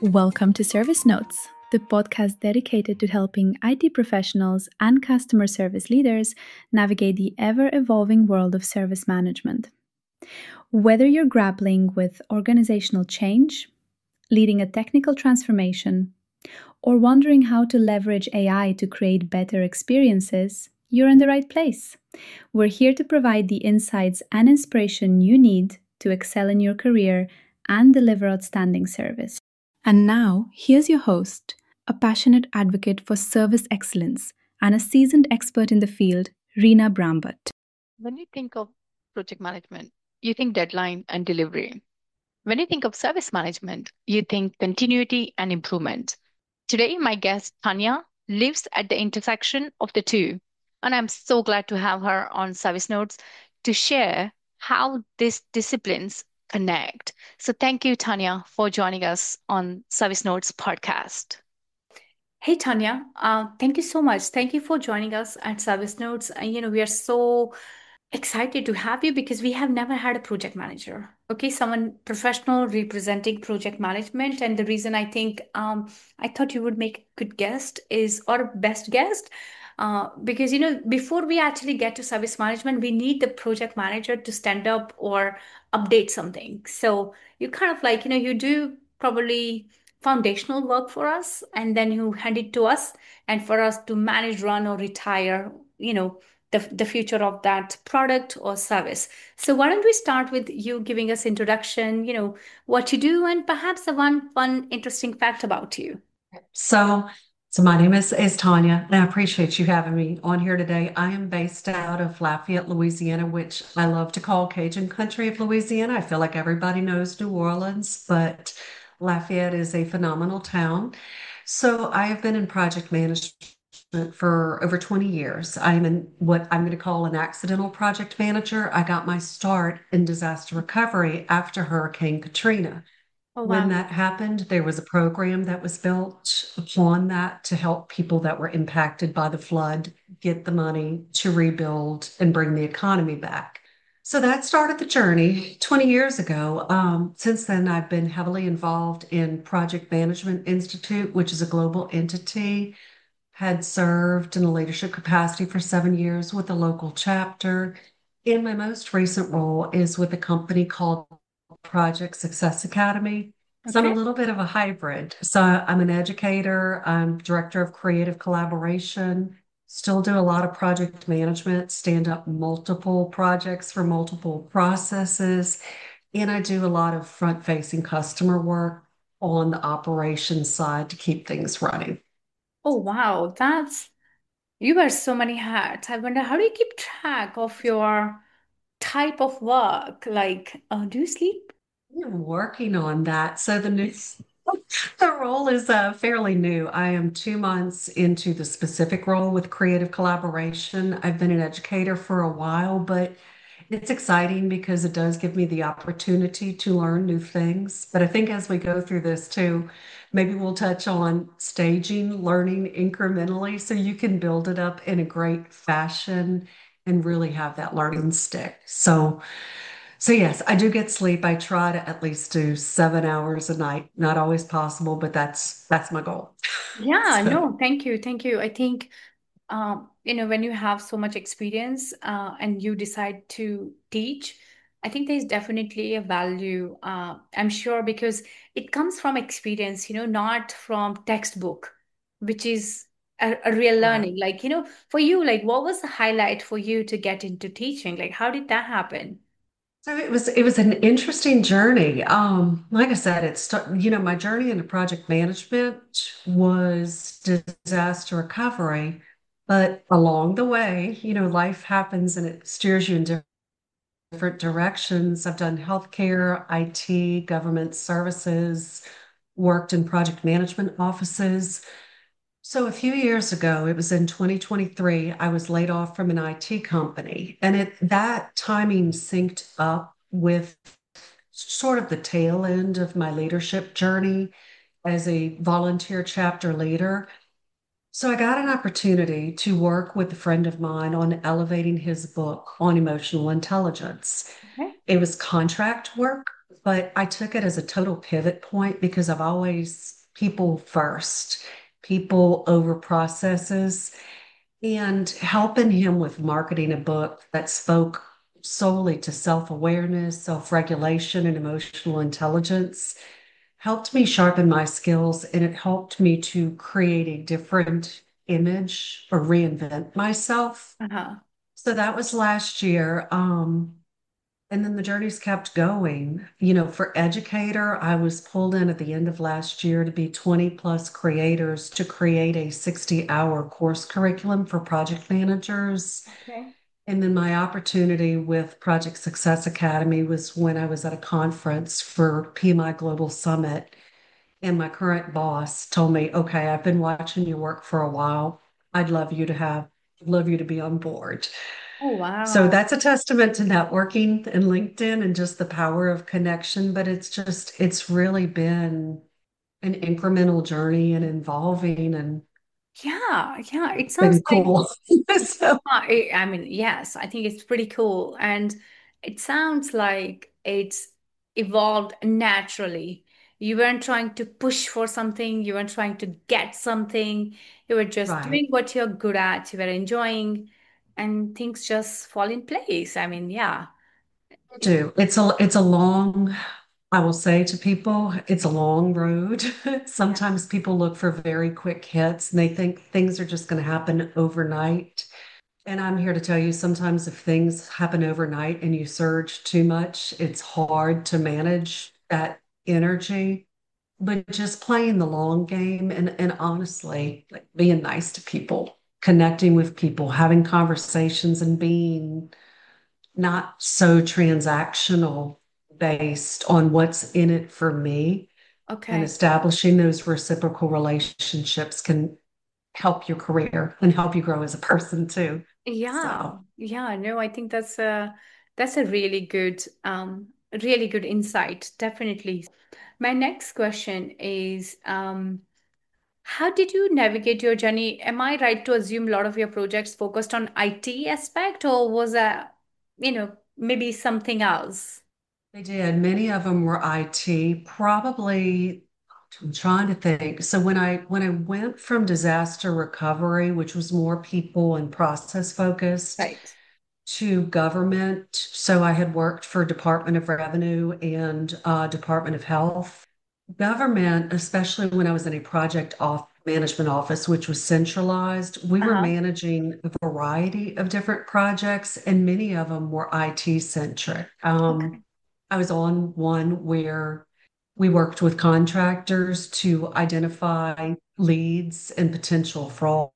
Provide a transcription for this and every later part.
Welcome to Service Notes, the podcast dedicated to helping IT professionals and customer service leaders navigate the ever evolving world of service management. Whether you're grappling with organizational change, leading a technical transformation, or wondering how to leverage AI to create better experiences, you're in the right place. We're here to provide the insights and inspiration you need to excel in your career and deliver outstanding service. And now, here's your host, a passionate advocate for service excellence and a seasoned expert in the field, Reena Brambut. When you think of project management, you think deadline and delivery. When you think of service management, you think continuity and improvement. Today, my guest, Tanya, lives at the intersection of the two. And I'm so glad to have her on Service Notes to share how these disciplines connect. So thank you, Tanya, for joining us on Service Notes podcast. Hey, Tanya, thank you so much. Thank you for joining us at Service Notes. We are so excited to have you because we have never had a project manager. Okay, someone professional representing project management. And the reason I thought you would make a good guest is, or best guest, because before we actually get to service management, we need the project manager to stand up or update something. So you kind of like, you do probably foundational work for us, and then you hand it to us, and for us to manage, run, or retire, the future of that product or service. So why don't we start with you giving us introduction, what you do, and perhaps the one fun, interesting fact about you. So, so my name is Tanya, and I appreciate you having me on here today. I am based out of Lafayette, Louisiana, which I love to call Cajun country of Louisiana. I feel like everybody knows New Orleans, but Lafayette is a phenomenal town. So I have been in project management for over 20 years. I'm in what I'm going to call an accidental project manager. I got my start in disaster recovery after Hurricane Katrina. Oh, When wow. that happened, there was a program that was built upon that to help people that were impacted by the flood get the money to rebuild and bring the economy back. So that started the journey 20 years ago. Since then, I've been heavily involved in Project Management Institute, which is a global entity, had served in a leadership capacity for 7 years with a local chapter. And my most recent role is with a company called Project Success Academy. So I'm a Okay. little bit of a hybrid. So I'm an educator, I'm director of creative collaboration, still do a lot of project management, stand up multiple projects for multiple processes, and I do a lot of front-facing customer work on the operations side to keep things running. Oh, wow. You wear so many hats. I wonder, how do you keep track of your type of work? Like, do you sleep? I'm working on that. So the role is fairly new. I am 2 months into the specific role with creative collaboration. I've been an educator for a while, but it's exciting because it does give me the opportunity to learn new things. But I think as we go through this too, maybe we'll touch on staging, learning incrementally so you can build it up in a great fashion and really have that learning stick. So yes, I do get sleep. I try to at least do 7 hours a night. Not always possible, but that's my goal. Yeah, So no, thank you. Thank you. I think when you have so much experience and you decide to teach, I think there's definitely a value, I'm sure, because it comes from experience, not from textbook, which is a real right. learning. Like, for you, like, what was the highlight for you to get into teaching? Like, how did that happen? So it was an interesting journey. Like I said, my journey into project management was disaster recovery, but along the way, life happens and it steers you in different directions. I've done healthcare, IT, government services, worked in project management offices. So a few years ago, it was in 2023, I was laid off from an IT company, and that timing synced up with sort of the tail end of my leadership journey as a volunteer chapter leader. So I got an opportunity to work with a friend of mine on elevating his book on emotional intelligence. Okay. It was contract work, but I took it as a total pivot point because I've always people first, people over processes, and helping him with marketing a book that spoke solely to self-awareness, self-regulation, and emotional intelligence helped me sharpen my skills, and it helped me to create a different image or reinvent myself. Uh-huh. So that was last year. And then the journeys kept going. For educator, I was pulled in at the end of last year to be 20 plus creators to create a 60-hour course curriculum for project managers. Okay. And then my opportunity with Project Success Academy was when I was at a conference for PMI Global Summit. And my current boss told me, okay, I've been watching your work for a while. Love you to be on board. Oh, So wow. that's a testament to networking and LinkedIn and just the power of connection. But it's really been an incremental journey and involving and Yeah, yeah. It sounds been like, cool. So I mean, yes, I think it's pretty cool. And it sounds like it's evolved naturally. You weren't trying to push for something, you weren't trying to get something. You were just right. doing what you're good at, you were enjoying, and things just fall in place. I mean, yeah. I do. It's a long, I will say to people, it's a long road. Yeah. Sometimes people look for very quick hits and they think things are just going to happen overnight. And I'm here to tell you, sometimes if things happen overnight and you surge too much, it's hard to manage that energy. But just playing the long game and honestly, like being nice to people, connecting with people, having conversations and being not so transactional based on what's in it for me and Okay. establishing those reciprocal relationships can help your career and help you grow as a person too. Yeah. So Yeah, no, I think that's a really good insight, definitely. My next question is, how did you navigate your journey? Am I right to assume a lot of your projects focused on IT aspect, or was that, maybe something else? they did. Many of them were IT, probably. I'm trying to think. So when I went from disaster recovery, which was more people and process focused, Right. to government. So I had worked for Department of Revenue and Department of Health. Government, especially when I was in a project off management office, which was centralized, we were Uh-huh. managing a variety of different projects, and many of them were IT centric. Okay. I was on one where we worked with contractors to identify leads and potential fraud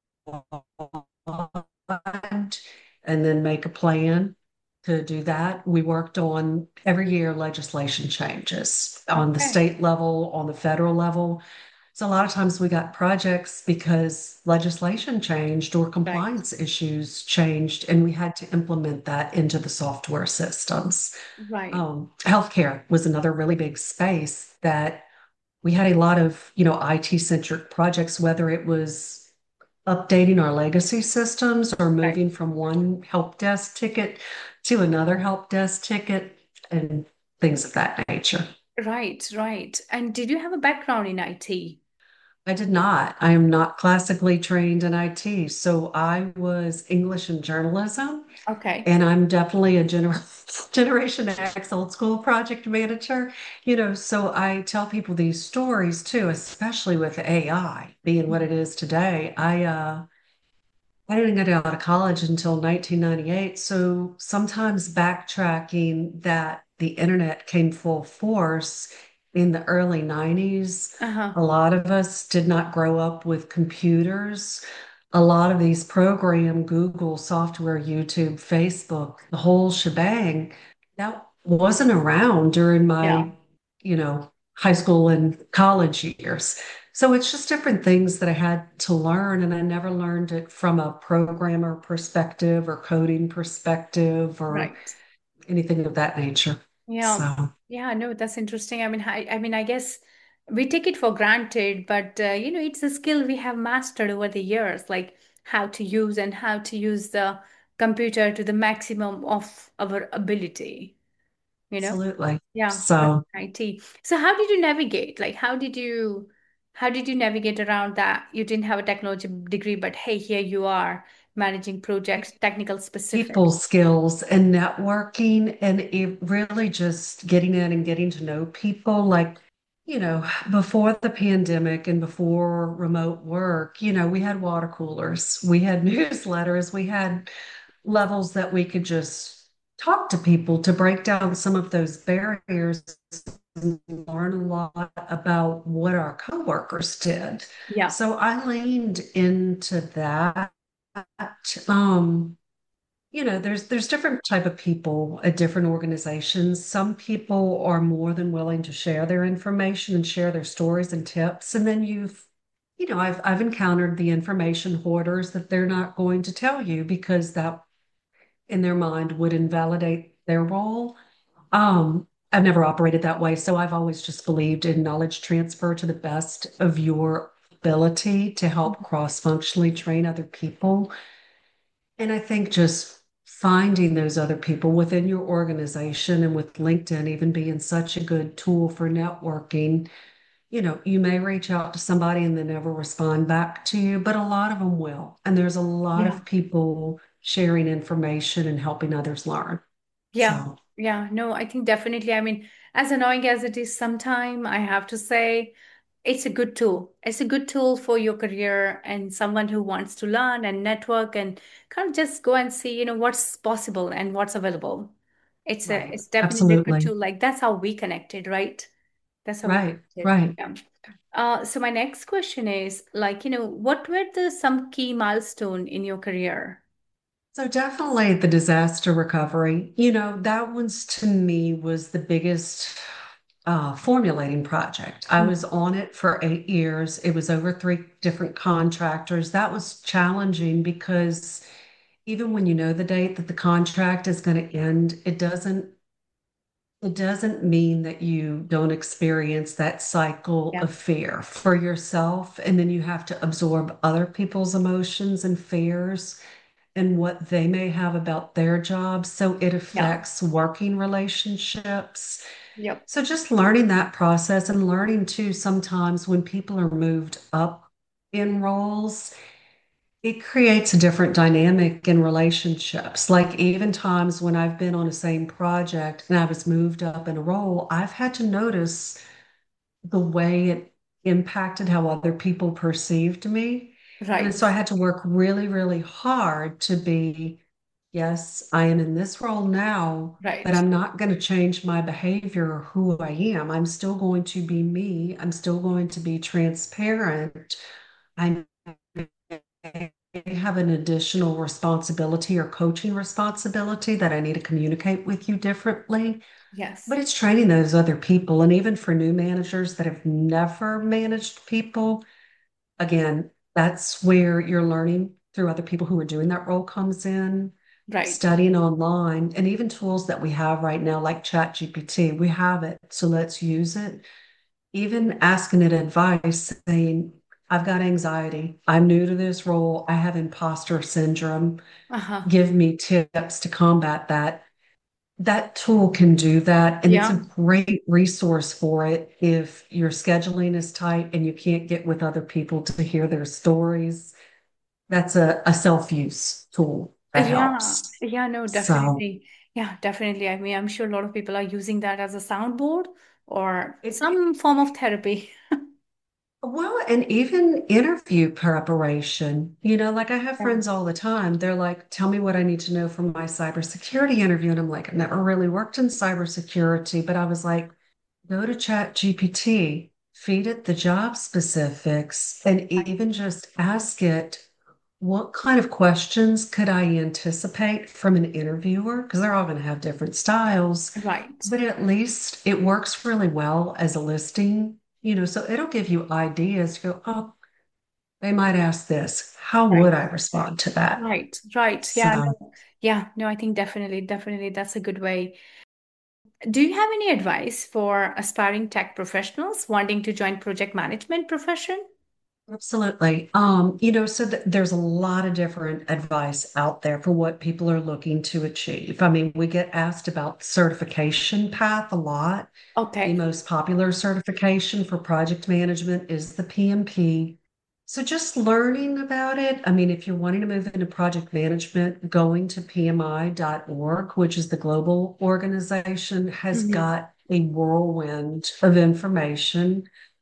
and then make a plan to do that. We worked on every year legislation changes on the Okay. state level, on the federal level. So a lot of times we got projects because legislation changed or Right. compliance issues changed, and we had to implement that into the software systems. Right. Healthcare was another really big space that we had a lot of, IT centric projects, whether it was updating our legacy systems or Right. moving from one help desk ticket to another help desk ticket and things of that nature. Right. Right. And did you have a background in IT? I did not. I am not classically trained in IT. So I was English and journalism, Okay. and I'm definitely a Generation X old school project manager. So I tell people these stories too, especially with AI being what it is today. I didn't get out of college until 1998. So sometimes backtracking that the internet came full force in the early 90s, Uh-huh. a lot of us did not grow up with computers. A lot of these program, Google software, YouTube, Facebook, the whole shebang, that wasn't around during Yeah. my, high school and college years. So it's just different things that I had to learn, and I never learned it from a programmer perspective or coding perspective or Right. anything of that nature. Yeah. So Yeah, no, that's interesting. I mean, I guess we take it for granted, but it's a skill we have mastered over the years, like how to use and how to use the computer to the maximum of our ability. you know? Absolutely. Yeah, that's So IT. So how did you navigate? Like how did you navigate around that? You didn't have a technology degree, but hey, here you are managing projects, technical specific. people skills and networking and it really just getting in and getting to know people like before the pandemic and before remote work, we had water coolers, we had newsletters, we had levels that we could just talk to people to break down some of those barriers and learn a lot about what our coworkers did. Yeah. So I leaned into that. Um, there's different type of people at different organizations. Some people are more than willing to share their information and share their stories and tips. And then I've encountered the information hoarders that they're not going to tell you because that in their mind would invalidate their role. I've never operated that way, so I've always just believed in knowledge transfer to the best of your ability to help cross-functionally train other people. And I think just finding those other people within your organization and with LinkedIn even being such a good tool for networking, you may reach out to somebody and they never respond back to you, but a lot of them will. And there's a lot Yeah. of people sharing information and helping others learn. Yeah. So, Yeah. No, I think definitely. I mean, as annoying as it is sometime, I have to say it's a good tool. It's a good tool for your career and someone who wants to learn and network and kind of just go and see, what's possible and what's available. right. It's definitely a good Absolutely. tool. Like that's how we connected, right? That's how we Right. connected. Right. Yeah. So my next question is like, what were the some key milestone in your career? So definitely the disaster recovery, that one's to me was the biggest formulating project. I Mm. was on it for 8 years. It was over three different contractors. That was challenging because even when you know the date that the contract is going to end, it doesn't mean that you don't experience that cycle Yeah. of fear for yourself. And then you have to absorb other people's emotions and fears and what they may have about their jobs. So it Yeah. affects working relationships. Yep. So just learning that process and learning too, sometimes when people are moved up in roles, it creates a different dynamic in relationships. Like even times when I've been on a same project and I was moved up in a role, I've had to notice the way it impacted how other people perceived me. And Right. so I had to work really, really hard to be, yes, I am in this role now, but Right. I'm not going to change my behavior or who I am. I'm still going to be me. I'm still going to be transparent. I have an additional responsibility or coaching responsibility that I need to communicate with you differently. But Yes. it's training those other people. And even for new managers that have never managed people, again, that's where you're learning through other people who are doing that role comes in, Right. studying online, and even tools that we have right now, like ChatGPT. We have it, so let's use it. Even asking it advice, saying, I've got anxiety. I'm new to this role. I have imposter syndrome. Uh-huh. Give me tips to combat that. That tool can do that, and it's a Yeah. great resource for it if your scheduling is tight and you can't get with other people to hear their stories. That's a self-use tool that Yeah. helps. Yeah, no, So definitely. Yeah, definitely. I mean, I'm sure a lot of people are using that as a soundboard or it some form of therapy. well, and even interview preparation, like I have Yeah. friends all the time. They're like, tell me what I need to know for my cybersecurity interview. And I'm like, I've never really worked in cybersecurity, but I was like, go to Chat GPT, feed it the job specifics, and even just ask it, what kind of questions could I anticipate from an interviewer? Because they're all going to have different styles, Right. but at least it works really well as a listing, so it'll give you ideas to go, oh, they might ask this. How Right. would I respond to that? Right. Right. Yeah. So, No. Yeah. No, I think definitely, definitely that's a good way. Do you have any advice for aspiring tech professionals wanting to join project management profession? Absolutely. So there's a lot of different advice out there for what people are looking to achieve. I mean, we get asked about certification path a lot. The Okay. most popular certification for project management is the PMP. So just learning about it, I mean, if you're wanting to move into project management, going to PMI.org, which is the global organization, has Hmm. got a whirlwind of information.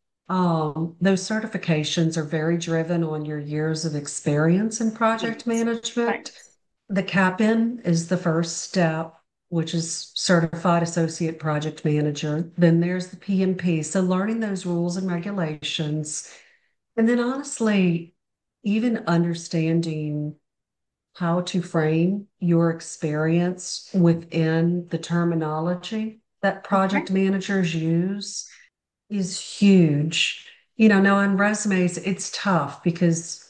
Those certifications are very driven on your years of experience in project Right. Right. management. The CAPN is the first step, which is Certified Associate Project Manager. Then there's the PMP. So learning those rules and regulations. And then honestly, even understanding how to frame your experience within the terminology that Okay. project managers use is huge. Now on resumes, it's tough because,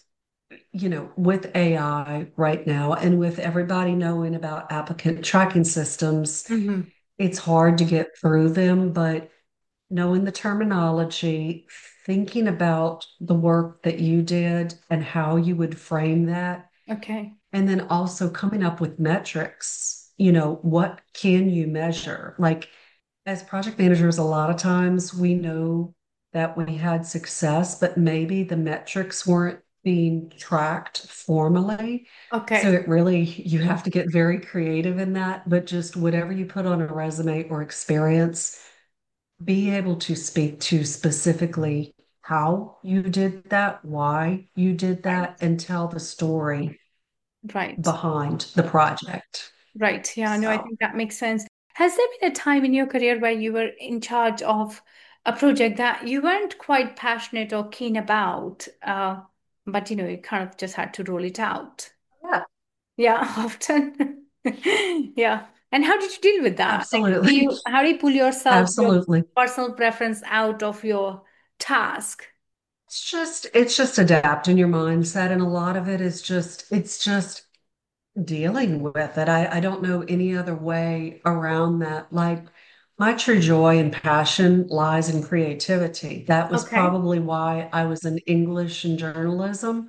with AI right now and with everybody knowing about applicant tracking systems, Hmm. it's hard to get through them. But knowing the terminology, thinking about the work that you did and how you would frame that, Okay. and then also coming up with metrics, what can you measure? Like as project managers, a lot of times we know that we had success, but maybe the metrics weren't being tracked formally. So Okay. it really, you have to get very creative in that, but just whatever you put on a resume or experience, be able to speak to specifically how you did that, why you did Right. that, and tell the story Right. behind the project. Right. Yeah, no, I So, think that makes sense. Has there been a time in your career where you were in charge of a project that you weren't quite passionate or keen about, but you kind of just had to roll it out? yeah, Yeah, often. Yeah. And how did you deal with that? Like, absolutely. how do you pull yourself, your Absolutely. personal preference out of your task? It's just adapting your mindset, and a lot of it is it's just dealing with it. I don't know any other way around that. Like my true joy and passion lies in creativity. That was Okay. probably why I was in English and journalism.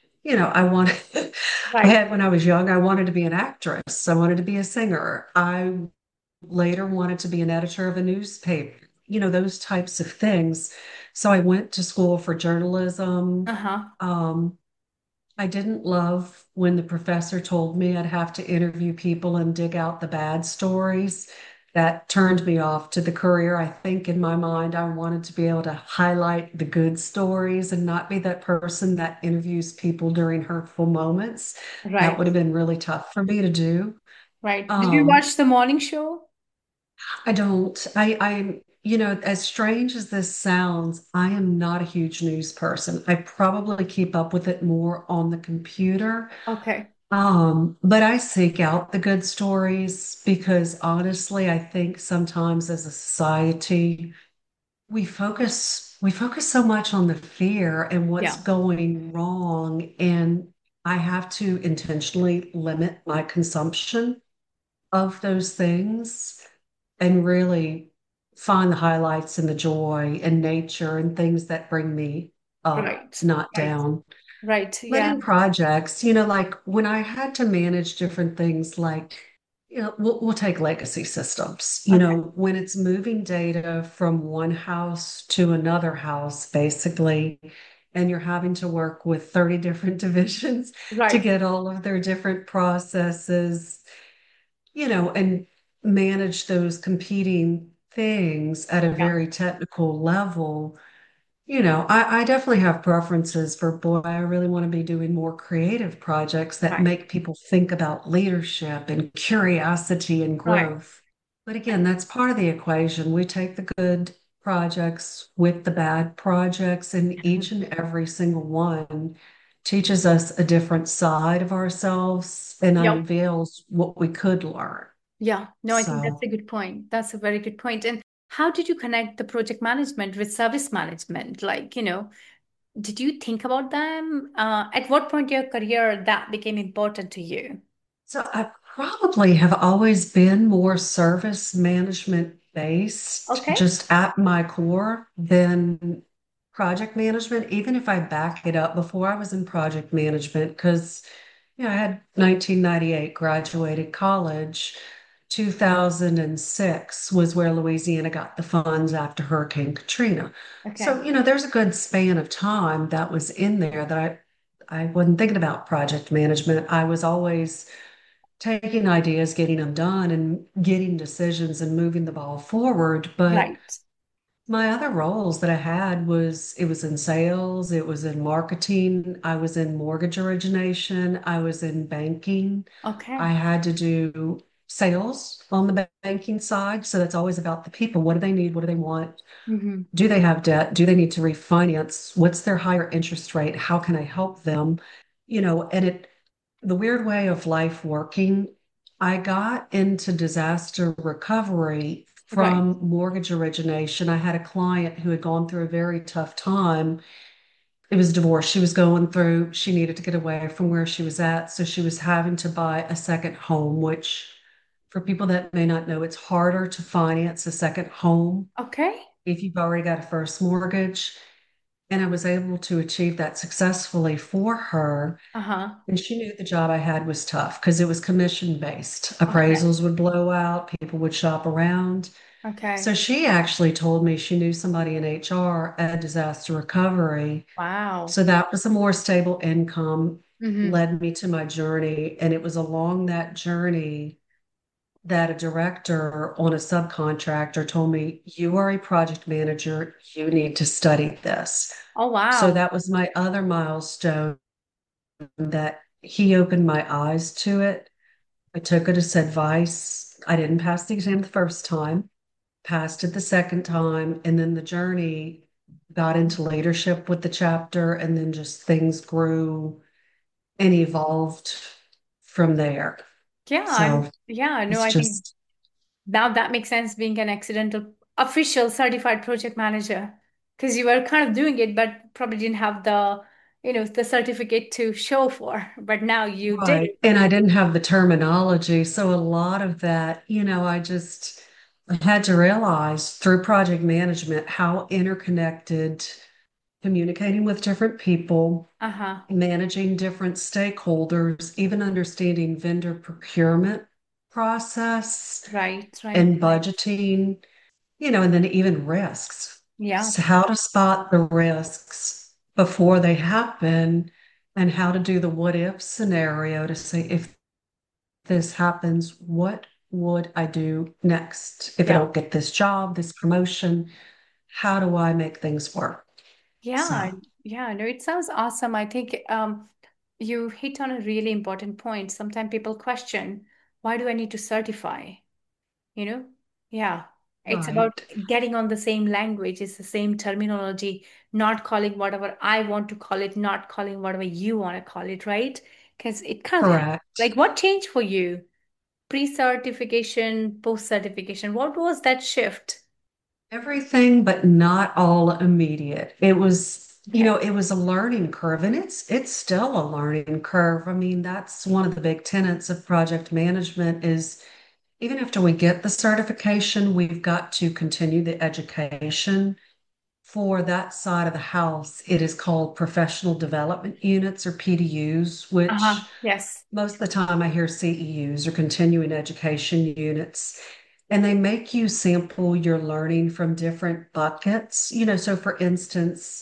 I wanted I Right. had when I was young, I wanted to be an actress. I wanted to be a singer. I later wanted to be an editor of a newspaper, those types of things. So I went to school for journalism. Uh-huh. Um, I didn't love when the professor told me I'd have to interview people and dig out the bad stories. That turned me off to the career. I think in my mind, I wanted to be able to highlight the good stories and not be that person that interviews people during hurtful moments. That Right. would have been really tough for me to do. Right. Did you Um, watch the morning show? I don't. As strange as this sounds, I am not a huge news person. I probably keep up with it more on the computer. Okay. But I seek out the good stories because honestly, I think sometimes as a society, we focus so much on the fear and what's Yeah. going wrong. And I have to intentionally limit my consumption of those things and really find the highlights and the joy and nature and things that bring me up, Right. not Right. down. Right. But Yeah. in projects, like when I had to manage different things, like, we'll take legacy systems, Okay. when it's moving data from one house to another house, basically, and you're having to work with 30 different divisions to Right. get all of their different processes, and manage those competing things at a Yeah. very technical level. I definitely have preferences for, boy, I really want to be doing more creative projects that Right. make people think about leadership and curiosity and Right. growth. But again, that's part of the equation. We take the good projects with the bad projects, and each and every single one teaches us a different side of ourselves and Yep. unveils what we could learn. Yeah. No, I think that's So, a good point. That's a very good point. And how did you connect the project management with service management? Like, did you think about them? At what point in your career that became important to you? so I probably have always been more service management based, Okay. just at my core, than project management, even if I back it up before I was in project management, because I had 1998 graduated college. 2006 was where Louisiana got the funds after Hurricane Katrina. Okay. So, there's a good span of time that was in there that I wasn't thinking about project management. I was always taking ideas, getting them done, and getting decisions and moving the ball forward. But Right. my other roles that I had it was in sales, it was in marketing, I was in mortgage origination, I was in banking. I Okay. had to do sales on the banking side. So that's always about the people. What do they need? What do they want? Mm-hmm. Do they have debt? Do they need to refinance? What's their higher interest rate? How can I help them? And the weird way of life working, I got into disaster recovery Right. from mortgage origination. I had a client who had gone through a very tough time. It was divorce she was going through. She needed to get away from where she was at. So she was having to buy a second home, which for people that may not know, it's harder to finance a second home Okay. if you've already got a first mortgage. And I was able to achieve that successfully for her. Uh-huh. And she knew the job I had was tough because it was commission based. Okay. Appraisals would blow out, people would shop around. So Okay. she actually told me she knew somebody in HR at disaster recovery. Wow. So that was a more stable income, Mm-hmm. led me to my journey. And it was along that journey that a director on a subcontractor told me, "You are a project manager, you need to study this." Oh, So wow. that was my other milestone that he opened my eyes to it. I took it as advice. I didn't pass the exam the first time, passed it the second time, and then the journey got into leadership with the chapter, and then just things grew and evolved from there. Yeah. So Yeah. No, it's I think just now that makes sense being an accidental official certified project manager because you were kind of doing it, but probably didn't have the certificate to show for. But now you did. right. And I didn't have the terminology. So a lot of that, I had to realize through project management how interconnected communicating with different people, Uh-huh. managing different stakeholders, even understanding vendor procurement process Right. Right. and budgeting, and then even risks. Yeah. So how to spot the risks before they happen and how to do the what if scenario to say, if this happens, what would I do next? If I Yeah. don't get this job, this promotion, how do I make things work? Yeah. So, Yeah. No, it sounds awesome. I think you hit on a really important point. Sometimes people question, why do I need to certify? You know? Yeah. It's about right, getting on the same language, it's the same terminology, not calling whatever I want to call it, not calling whatever you want to call it, right? Because it kind of correct. like what changed for you? Pre-certification, post-certification. What was that shift? Everything, but not all immediate. Okay. It was a learning curve, and it's still a learning curve. I mean, that's one of the big tenets of project management is even after we get the certification, we've got to continue the education for that side of the house. It is called professional development units or PDUs, Uh-huh. which Yes. most of the time I hear CEUs or continuing education units. And they make you sample your learning from different buckets. So for instance,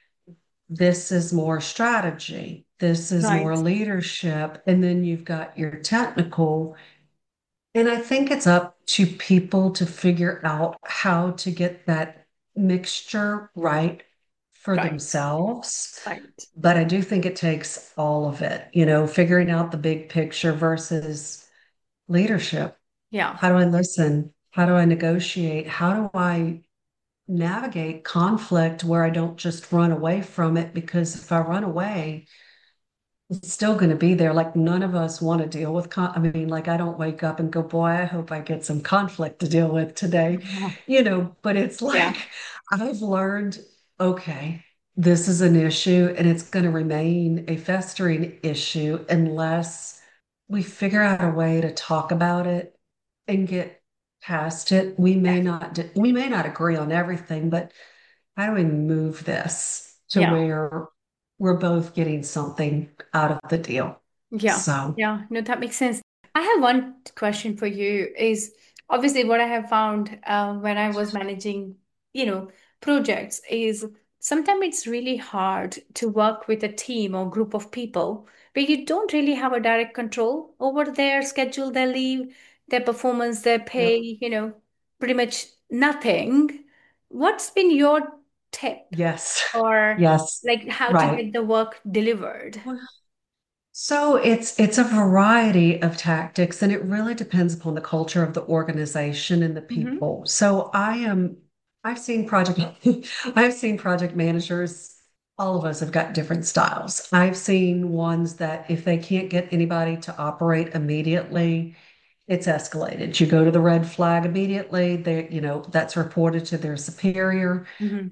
this is more strategy, this is more Right. leadership, and then you've got your technical. And I think it's up to people to figure out how to get that mixture right for Right. themselves. Right. But I do think it takes all of it, figuring out the big picture versus leadership. Yeah. How do I listen? How do I negotiate? How do I navigate conflict where I don't just run away from it? Because if I run away, it's still going to be there. Like none of us want to deal with I mean, like I don't wake up and go, boy, I hope I get some conflict to deal with today, Uh-huh. but it's Yeah. like I've learned, okay, this is an issue and it's going to remain a festering issue unless we figure out a way to talk about it and get past it. We may not agree on everything, but how do we move this to Yeah. where we're both getting something out of the deal? Yeah. So, Yeah. No, that makes sense. I have one question for you is obviously what I have found when I was managing, you know, projects is sometimes it's really hard to work with a team or group of people where you don't really have a direct control over their schedule, their leave, their performance, their pay, yep. pretty much nothing. What's been your tip Yes. or Yes. like how to Right. get the work delivered? So it's a variety of tactics, and it really depends upon the culture of the organization and the Mm-hmm. people. I've seen project I've seen project managers, all of us have got different styles. I've seen ones that if they can't get anybody to operate immediately, it's escalated. You go to the red flag immediately, that's reported to their superior. Mm-hmm.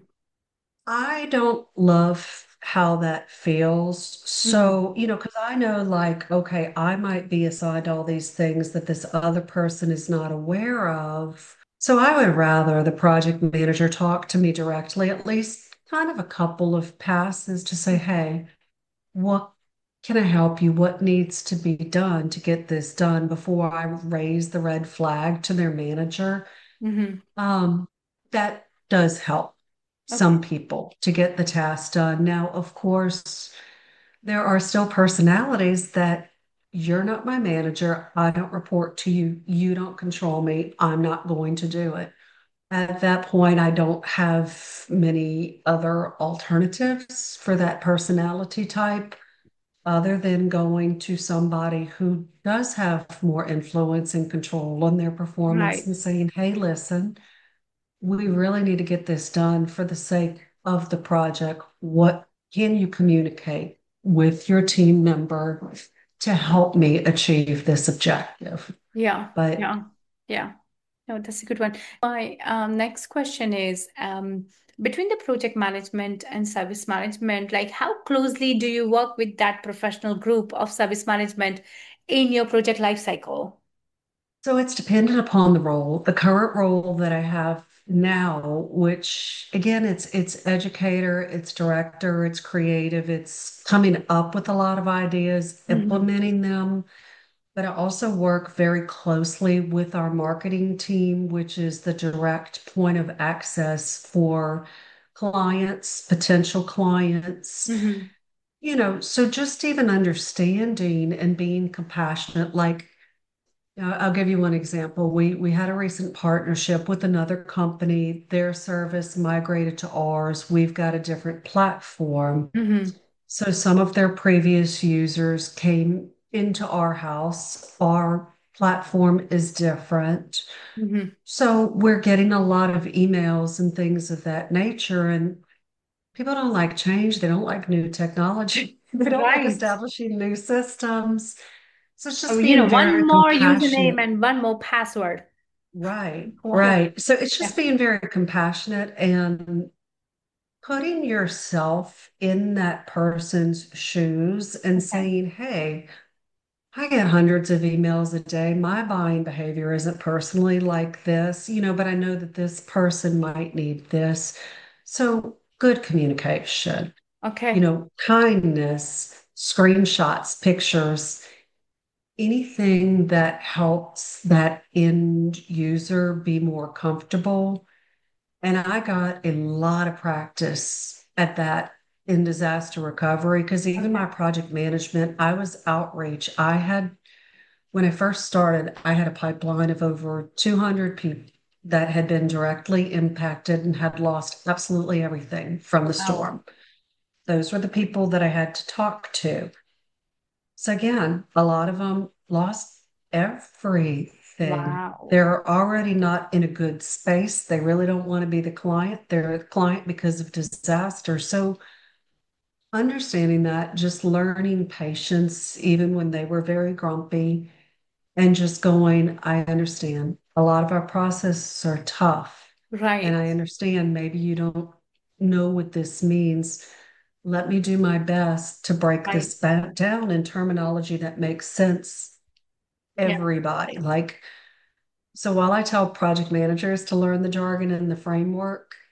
I don't love how that feels. Mm-hmm. So, because I know, like, okay, I might be assigned all these things that this other person is not aware of. So I would rather the project manager talk to me directly, at least kind of a couple of passes to say, hey, what can I help you? What needs to be done to get this done before I raise the red flag to their manager? Mm-hmm. Um, that does help Okay. some people to get the task done. Now, of course, there are still personalities that you're not my manager. I don't report to you. You don't control me. I'm not going to do it. At that point, I don't have many other alternatives for that personality type other than going to somebody who does have more influence and control on their performance Right. and saying, hey, listen, we really need to get this done for the sake of the project. What can you communicate with your team member to help me achieve this objective? Yeah. But Yeah. Yeah. No, that's a good one. My next question is between the project management and service management, like how closely do you work with that professional group of service management in your project lifecycle? so it's dependent upon the role. The current role that I have now, which again, it's educator, it's director, it's creative, it's coming up with a lot of ideas, Mm-hmm. implementing them. But I also work very closely with our marketing team, which is the direct point of access for clients, potential clients. Mm-hmm. So just even understanding and being compassionate, like I'll give you one example. We had a recent partnership with another company. Their service migrated to ours. We've got a different platform. Mm-hmm. So some of their previous users came into our house. Our platform is different. Mm-hmm. So we're getting a lot of emails and things of that nature. And people don't like change. They don't like new technology. They don't like Right. establishing new systems. So it's Oh, just being one very more username compassionate. and one more password. Right, Wow. right. So it's Yeah. just being very compassionate and putting yourself in that person's shoes and Okay. saying, hey, I get hundreds of emails a day. My buying behavior isn't personally like this, but I know that this person might need this. So good communication, Okay. kindness, screenshots, pictures, anything that helps that end user be more comfortable. And I got a lot of practice at that in disaster recovery because even my Okay. project management, I was outreach. When I first started, I had a pipeline of over 200 people that had been directly impacted and had lost absolutely everything from the Wow. storm. Those were the people that I had to talk to. So again, a lot of them lost everything. Wow. They're already not in a good space. They really don't want to be the client. They're a client because of disaster. So understanding that, just learning patience, even when they were very grumpy, and just going, I understand. A lot of our processes are tough. And Right. I understand maybe you don't know what this means. Let me do my best to break Right. this back down in terminology that makes sense Yeah. everybody. So while I tell project managers to learn the jargon and the framework,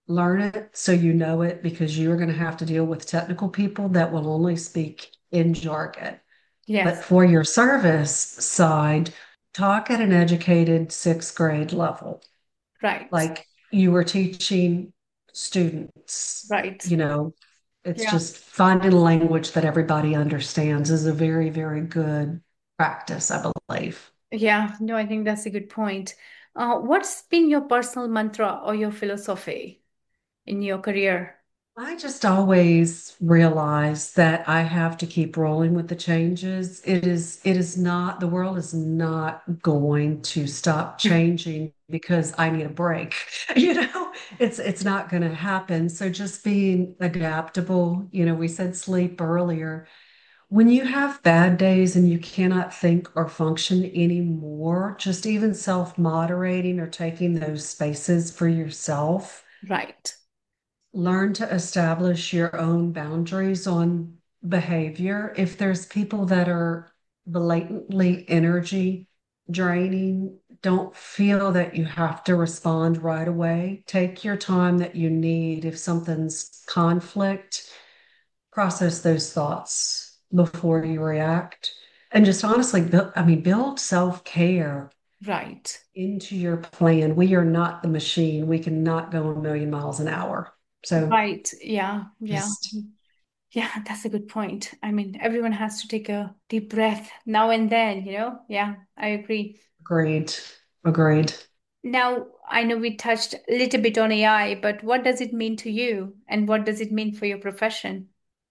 learn it so you know it because you're going to have to deal with technical people that will only speak in jargon. But Yes. for your service side, talk at an educated sixth grade level, Right. like you were teaching students. Right. You know, it's Yeah. just finding a language that everybody understands is a very, very good practice, I believe. Yeah. No, I think that's a good point. What's been your personal mantra or your philosophy in your career? I just always realize that I have to keep rolling with the changes. It is not, the world is not going to stop changing because I need a break. You know, it's not going to happen. So just being adaptable, we said sleep earlier. When you have bad days and you cannot think or function anymore, just even self-moderating or taking those spaces for yourself, Right. learn to establish your own boundaries on behavior. If there's people that are blatantly energy draining, don't feel that you have to respond right away. Take your time that you need. If something's conflict, process those thoughts before you react. And just honestly, build self-care Right. into your plan. We are not the machine. We cannot go a million miles an hour. So Right. Yeah. Yeah. just Yeah, that's a good point. I mean, everyone has to take a deep breath now and then, you know? Yeah, I agree. agreed. Agreed. Now, I know we touched a little bit on AI, but what does it mean to you and what does it mean for your profession?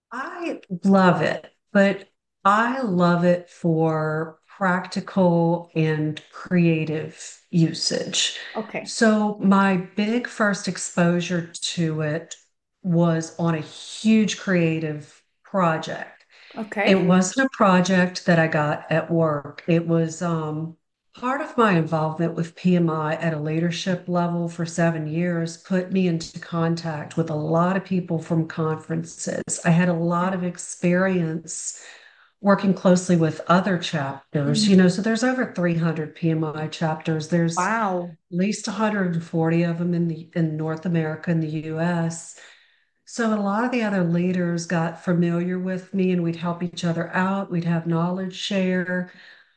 I love it, but I love it for practical and creative usage. Okay. So my big first exposure to it was on a huge creative project. It Okay. wasn't a project that I got at work. It was part of my involvement with PMI at a leadership level for 7 years put me into contact with a lot of people from conferences. I had a lot of experience working closely with other chapters, Mhm. so there's over 300 PMI chapters. There's Wow. at least 140 of them in North America and the US. So a lot of the other leaders got familiar with me and we'd help each other out. We'd have knowledge share.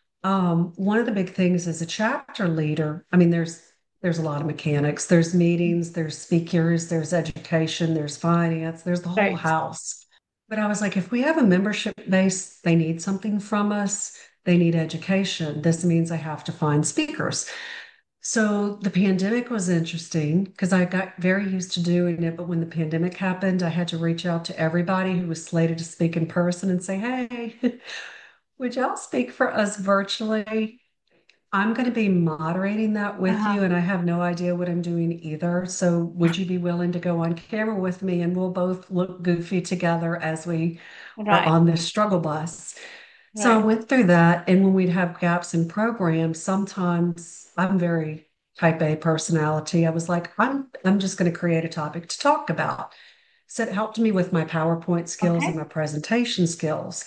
One of the big things as a chapter leader, there's a lot of mechanics. There's meetings, there's speakers, there's education, there's finance, there's the whole Right. house. But I was like, if we have a membership base, they need something from us. They need education. This means I have to find speakers. So the pandemic was interesting because I got very used to doing it. But when the pandemic happened, I had to reach out to everybody who was slated to speak in person and say, hey, would y'all speak for us virtually? I'm going to be moderating that with Uh-huh. you, and I have no idea what I'm doing either. So would you be willing to go on camera with me and we'll both look goofy together as we are Right. on this struggle bus? So I Right. went through that, and when we'd have gaps in programs, sometimes I'm very type A personality. I was like, I'm just going to create a topic to talk about. So it helped me with my PowerPoint skills and Okay. my presentation skills.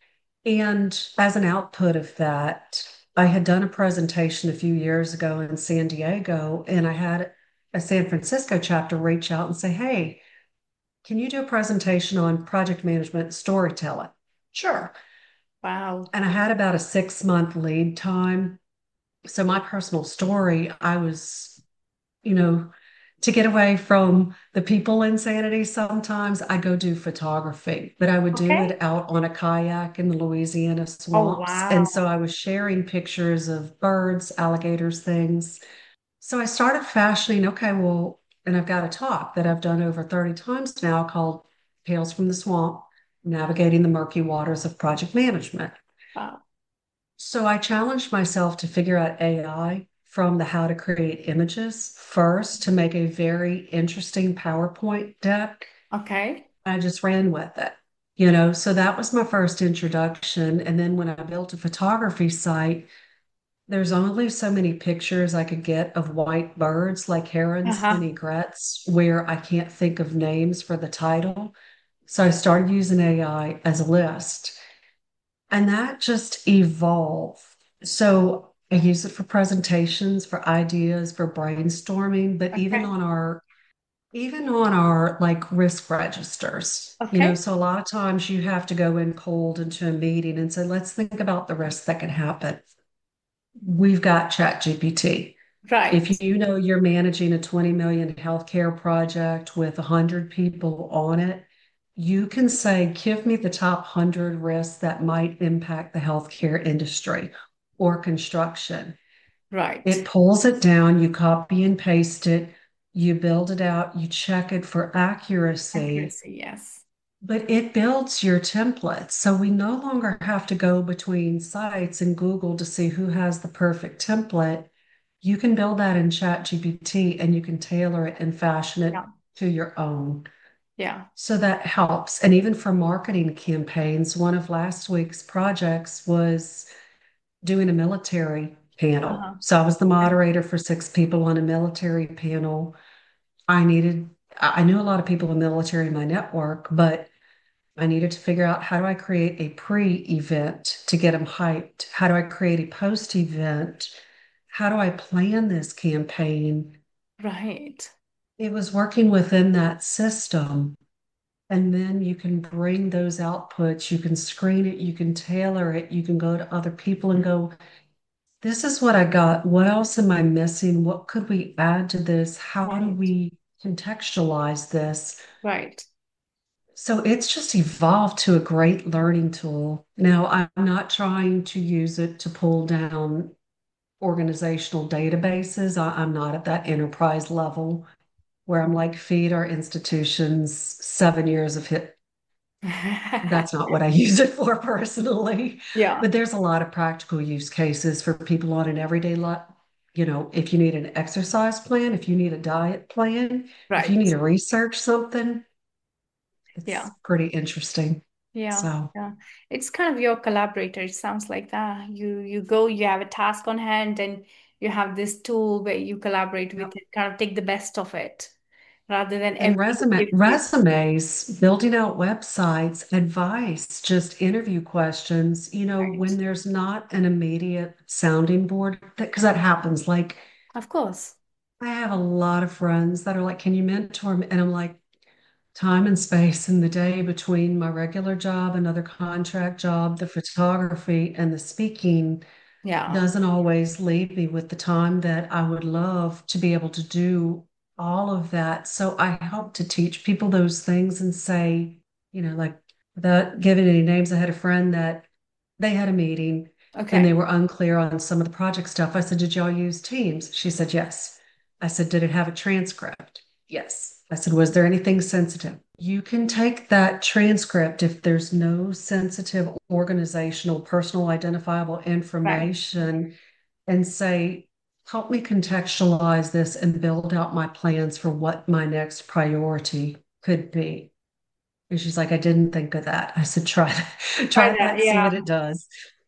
And as an output of that, I had done a presentation a few years ago in San Diego, and I had a San Francisco chapter reach out and say, hey, can you do a presentation on project management and storytelling? Sure. Wow. And I had about a 6 month lead time. So my personal story, I was, you know, to get away from the people insanity, sometimes I go do photography, but I would do Okay. it out on a kayak in the Louisiana Oh, swamps. And so wow. I was sharing pictures of birds, alligators, things. So I started fashioning, okay, well, and I've got a talk that I've done over 30 times now called Tales from the Swamp, Navigating the Murky Waters of Project Management. Wow. So I challenged myself to figure out AI from the how to create images first to make a very interesting PowerPoint deck. Okay. I just ran with it, so that was my first introduction. And then when I built a photography site, there's only so many pictures I could get of white birds like herons and Uh-huh. egrets where I can't think of names for the title. So I started using AI as a list. And that just evolved. So I use it for presentations, for ideas, for brainstorming, but even Okay. on our Even on our like risk registers, Okay. so a lot of times you have to go in cold into a meeting and say, let's think about the risks that can happen. We've got ChatGPT. Right. If you know you're managing a 20 million healthcare project with 100 people on it, you can say, give me the top 100 risks that might impact the healthcare industry or construction. Right. It pulls it down, you copy and paste it, you build it out, you check it for accuracy, Accuracy, yes. but it builds your templates. So we no longer have to go between sites and Google to see who has the perfect template. You can build that in ChatGPT and you can tailor it and fashion it Yeah. to your own. Yeah. So that helps. And even for marketing campaigns, one of last week's projects was doing a military panel. Uh-huh. So I was the Okay. moderator for 6 people on a military panel. I knew a lot of people in the military in my network, but I needed to figure out how do I create a pre-event to get them hyped? How do I create a post-event? How do I plan this campaign? Right. It was working within that system. And then you can bring those outputs, you can screen it, you can tailor it, you can go to other people and go, this is what I got. What else am I missing? What could we add to this? How do Right. we contextualize this? Right. So it's just evolved to a great learning tool. Now, I'm not trying to use it to pull down organizational databases. I'm not at that enterprise level where I'm like, feed our institutions 7 years of hit. That's not what I use it for personally. Yeah. But there's a lot of practical use cases for people on an everyday lot. If you need an exercise plan, if you need a diet plan, if you need Right. to research something, it's Yeah. pretty interesting. Yeah. So, Yeah. It's kind of your collaborator. It sounds like that. You go, you have a task on hand, and you have this tool where you collaborate yep. with it, kind of take the best of it rather than And everything gives you. resumes, building out websites, advice, just interview questions, Right. when there's not an immediate sounding board, because that happens. Like, Of course. I have a lot of friends that are like, can you mentor me? And I'm like, time and space in the day between my regular job, another contract job, the photography, and the speaking Yeah. doesn't always leave me with the time that I would love to be able to do all of that. So I help to teach people those things and say, like without giving any names, I had a friend that they had a meeting and Okay. they were unclear on some of the project stuff. I said, did y'all use Teams? She said, yes. I said, did it have a transcript? Yes. I said, was there anything sensitive? You can take that transcript if there's no sensitive organizational, personal, identifiable Right. information and say, help me contextualize this and build out my plans for what my next priority could be. And she's like, I didn't think of that. I said, try that, Try try that. that, see Yeah. what it does.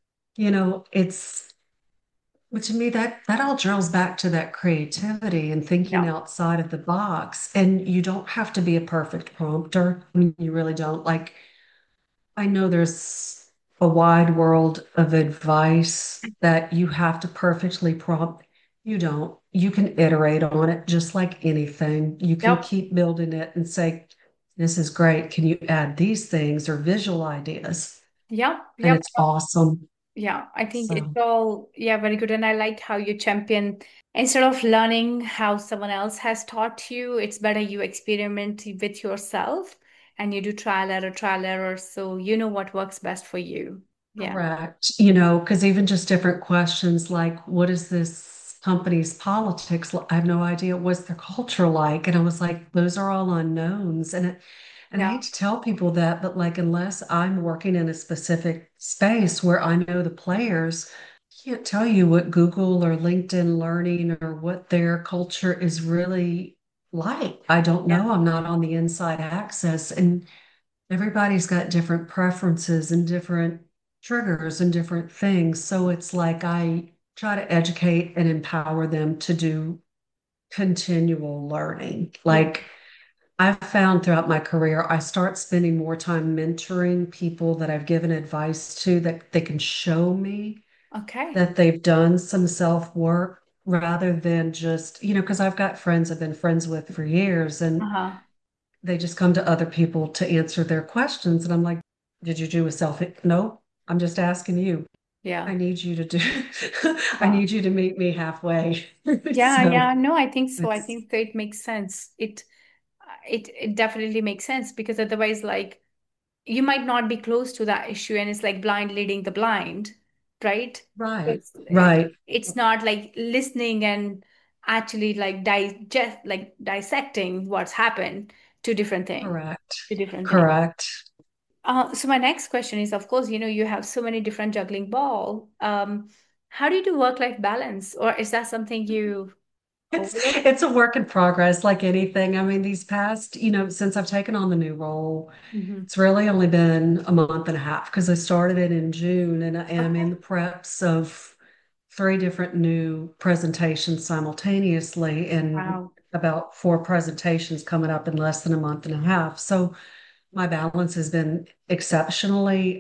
It's but to me that all drills back to that creativity and thinking Yeah. outside of the box. And you don't have to be a perfect prompter. I mean, you really don't. Like, I know there's a wide world of advice that you have to perfectly prompt. You don't. You can iterate on it just like anything. You can Yep. keep building it and say, this is great. Can you add these things or visual ideas? Yep. And Yep. it's awesome. Yeah, I think it's So, all, yeah, very good. And I liked how you champion instead of learning how someone else has taught you, it's better you experiment with yourself and you do trial error, so you know what works best for you. Yeah. correct. Because even just different questions like, what is this company's politics? I have no idea. What's their culture like? And I was like, those are all unknowns. And I Yeah. hate to tell people that, but like, unless I'm working in a specific space where I know the players, I can't tell you what Google or LinkedIn Learning or what their culture is really like. I don't Yeah. know. I'm not on the inside access. And everybody's got different preferences and different triggers and different things. So it's like I try to educate and empower them to do continual learning. Yeah. Like, I've found throughout my career, I start spending more time mentoring people that I've given advice to that they can show me Okay. that they've done some self work. rather than just, because I've got friends I've been friends with for years and Uh-huh. they just come to other people to answer their questions. And I'm like, did you do a selfie? No, I'm just asking you. I Yeah. need you to do, I Yeah. need you to meet me halfway. Yeah, So yeah. No, I think so. I it's think that it makes sense. It definitely makes sense because otherwise, like, you might not be close to that issue, and it's like blind leading the blind, right? right, It's right, it's not like listening and actually like dissecting what's happened to different thing, correct, to different things. correct. So my next question is, of course, you have so many different juggling ball. How do you do work-life balance, or is that something you overlook? It's a work in progress, like anything. I mean, these past, since I've taken on the new role, Hmm. it's really only been a month and a half because I started it in June and I am in Okay. the preps of three different new presentations simultaneously and Wow. about four presentations coming up in less than a month and a half. So my balance has been exceptionally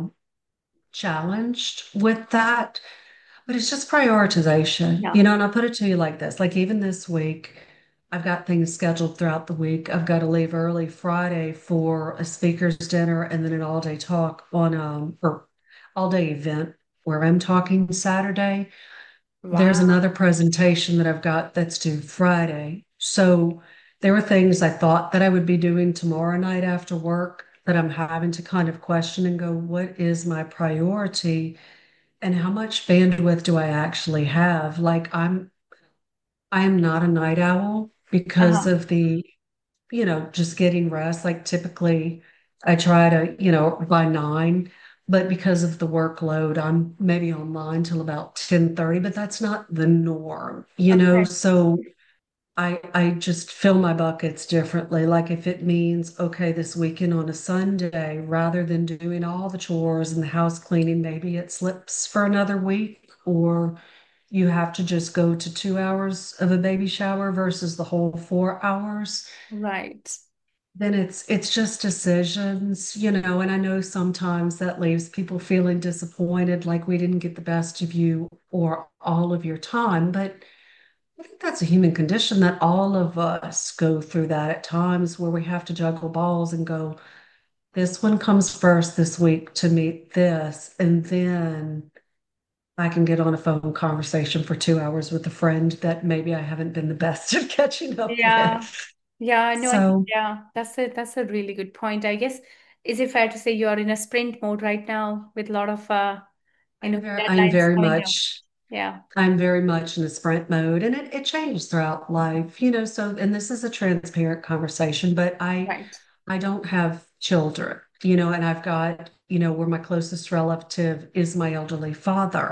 challenged with that. But it's just prioritization, Yeah. and I'll put it to you like this, like even this week, I've got things scheduled throughout the week. I've got to leave early Friday for a speaker's dinner and then an all-day talk on or all-day event where I'm talking Saturday. There's Wow. another presentation that I've got that's due Friday. So there were things I thought that I would be doing tomorrow night after work that I'm having to kind of question and go, what is my priority? And how much bandwidth do I actually have? Like I am not a night owl because Uh-huh. of the, just getting rest. Like typically I try to, by 9, but because of the workload, I'm maybe online till about 10:30, but that's not the norm. Okay. So I just fill my buckets differently. Like if it means, okay, this weekend on a Sunday, rather than doing all the chores and the house cleaning, maybe it slips for another week, or you have to just go to 2 hours of a baby shower versus the whole 4 hours. Right. Then it's just decisions, and I know sometimes that leaves people feeling disappointed, like we didn't get the best of you or all of your time, but I think that's a human condition that all of us go through that at times where we have to juggle balls and go, this one comes first this week to meet this. And then I can get on a phone conversation for 2 hours with a friend that maybe I haven't been the best at catching up Yeah. with. Yeah, no, I think So yeah, that's a really good point. I guess is it fair to say you are in a sprint mode right now with a lot of I'm deadlines very coming up? much Yeah. I'm very much in the sprint mode and it changes throughout life, so and this is a transparent conversation, but Right. I don't have children, and I've got, where my closest relative is my elderly father.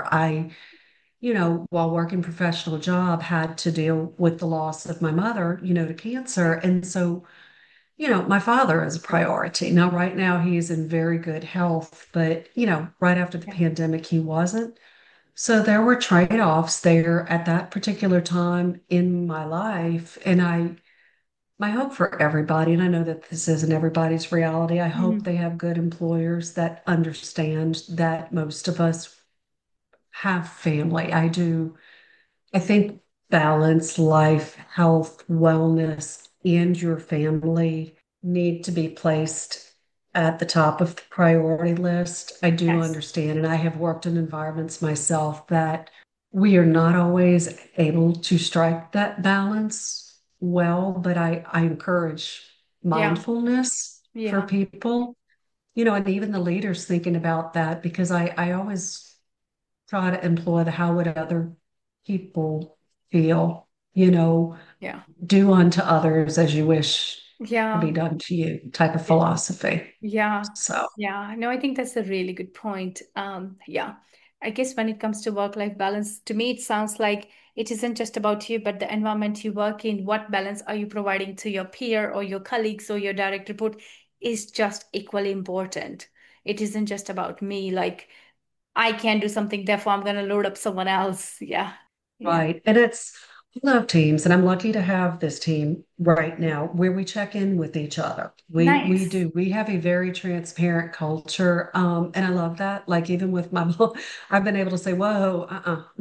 While working professional job, had to deal with the loss of my mother, to cancer. Right. And so, my father is a priority. Now, right now, he's in very good health, but, right after the Yeah. pandemic, he wasn't. So there were trade-offs there at that particular time in my life. And my hope for everybody, and I know that this isn't everybody's reality, I hope Mhm. they have good employers that understand that most of us have family. I do. I think balance, life, health, wellness, and your family need to be placed at the top of the priority list. I do Yes. understand, and I have worked in environments myself that we are not always able to strike that balance well, but I encourage Yeah. mindfulness for Yeah. people, and even the leaders thinking about that because I always try to employ the how would other people feel, you know, Yeah. do unto others as you wish to be Yeah. done to you type of philosophy. Yeah, So, yeah. No, I think that's a really good point. Yeah. I guess when it comes to work-life balance, to me, it sounds like it isn't just about you, but the environment you work in. What balance are you providing to your peer or your colleagues or your direct report is just equally important. It isn't just about me, like I can do something, therefore I'm gonna load up someone else. Yeah. Yeah. right. And I love teams, and I'm lucky to have this team right now where we check in with each other. We Nice. do. We have a very transparent culture. And I love that. Like even with my mom, I've been able to say, whoa, nope.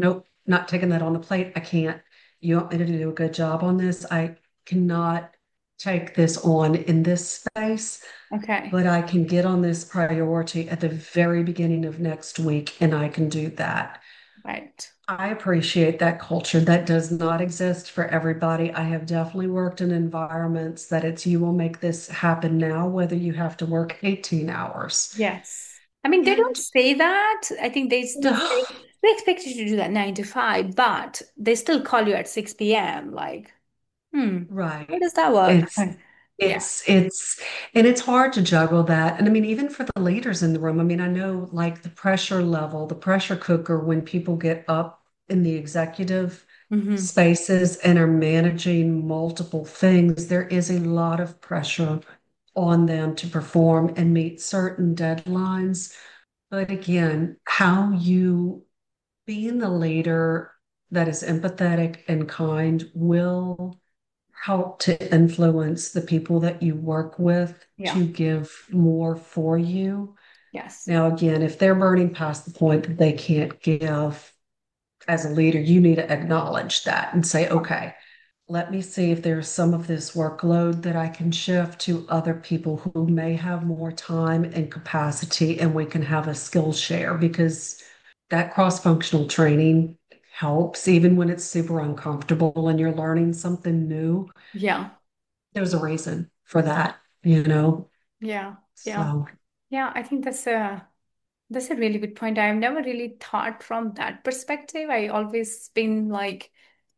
not taking that on the plate. I can't. You want me to do a good job on this? I cannot take this on in this space, Okay. but I can get on this priority at the very beginning of next week, and I can do that. Right. I appreciate that culture. That does not exist for everybody. I have definitely worked in environments that it's you will make this happen now, whether you have to work 18 hours. Yes. I mean, they don't And say that. I think they still no, say we expect you to do that 9 to 5, but they still call you at 6 p.m. Like, how right. does that work? It's Yeah. it's and it's hard to juggle that. And I mean, even for the leaders in the room, I mean, I know like the pressure level, the pressure cooker when people get up in the executive Hmm. spaces and are managing multiple things, there is a lot of pressure on them to perform and meet certain deadlines. But again, how you being the leader that is empathetic and kind will help to influence the people that you work with Yeah. to give more for you. Yes. Now, again, if they're burning past the point that they can't give as a leader, you need to acknowledge that and say, okay, let me see if there's some of this workload that I can shift to other people who may have more time and capacity, and we can have a skill share because that cross-functional training helps even when it's super uncomfortable and you're learning something new. Yeah. There's a reason for that, you know? Yeah. Yeah. So, Yeah. I think that's a really good point. I've never really thought from that perspective. I always been like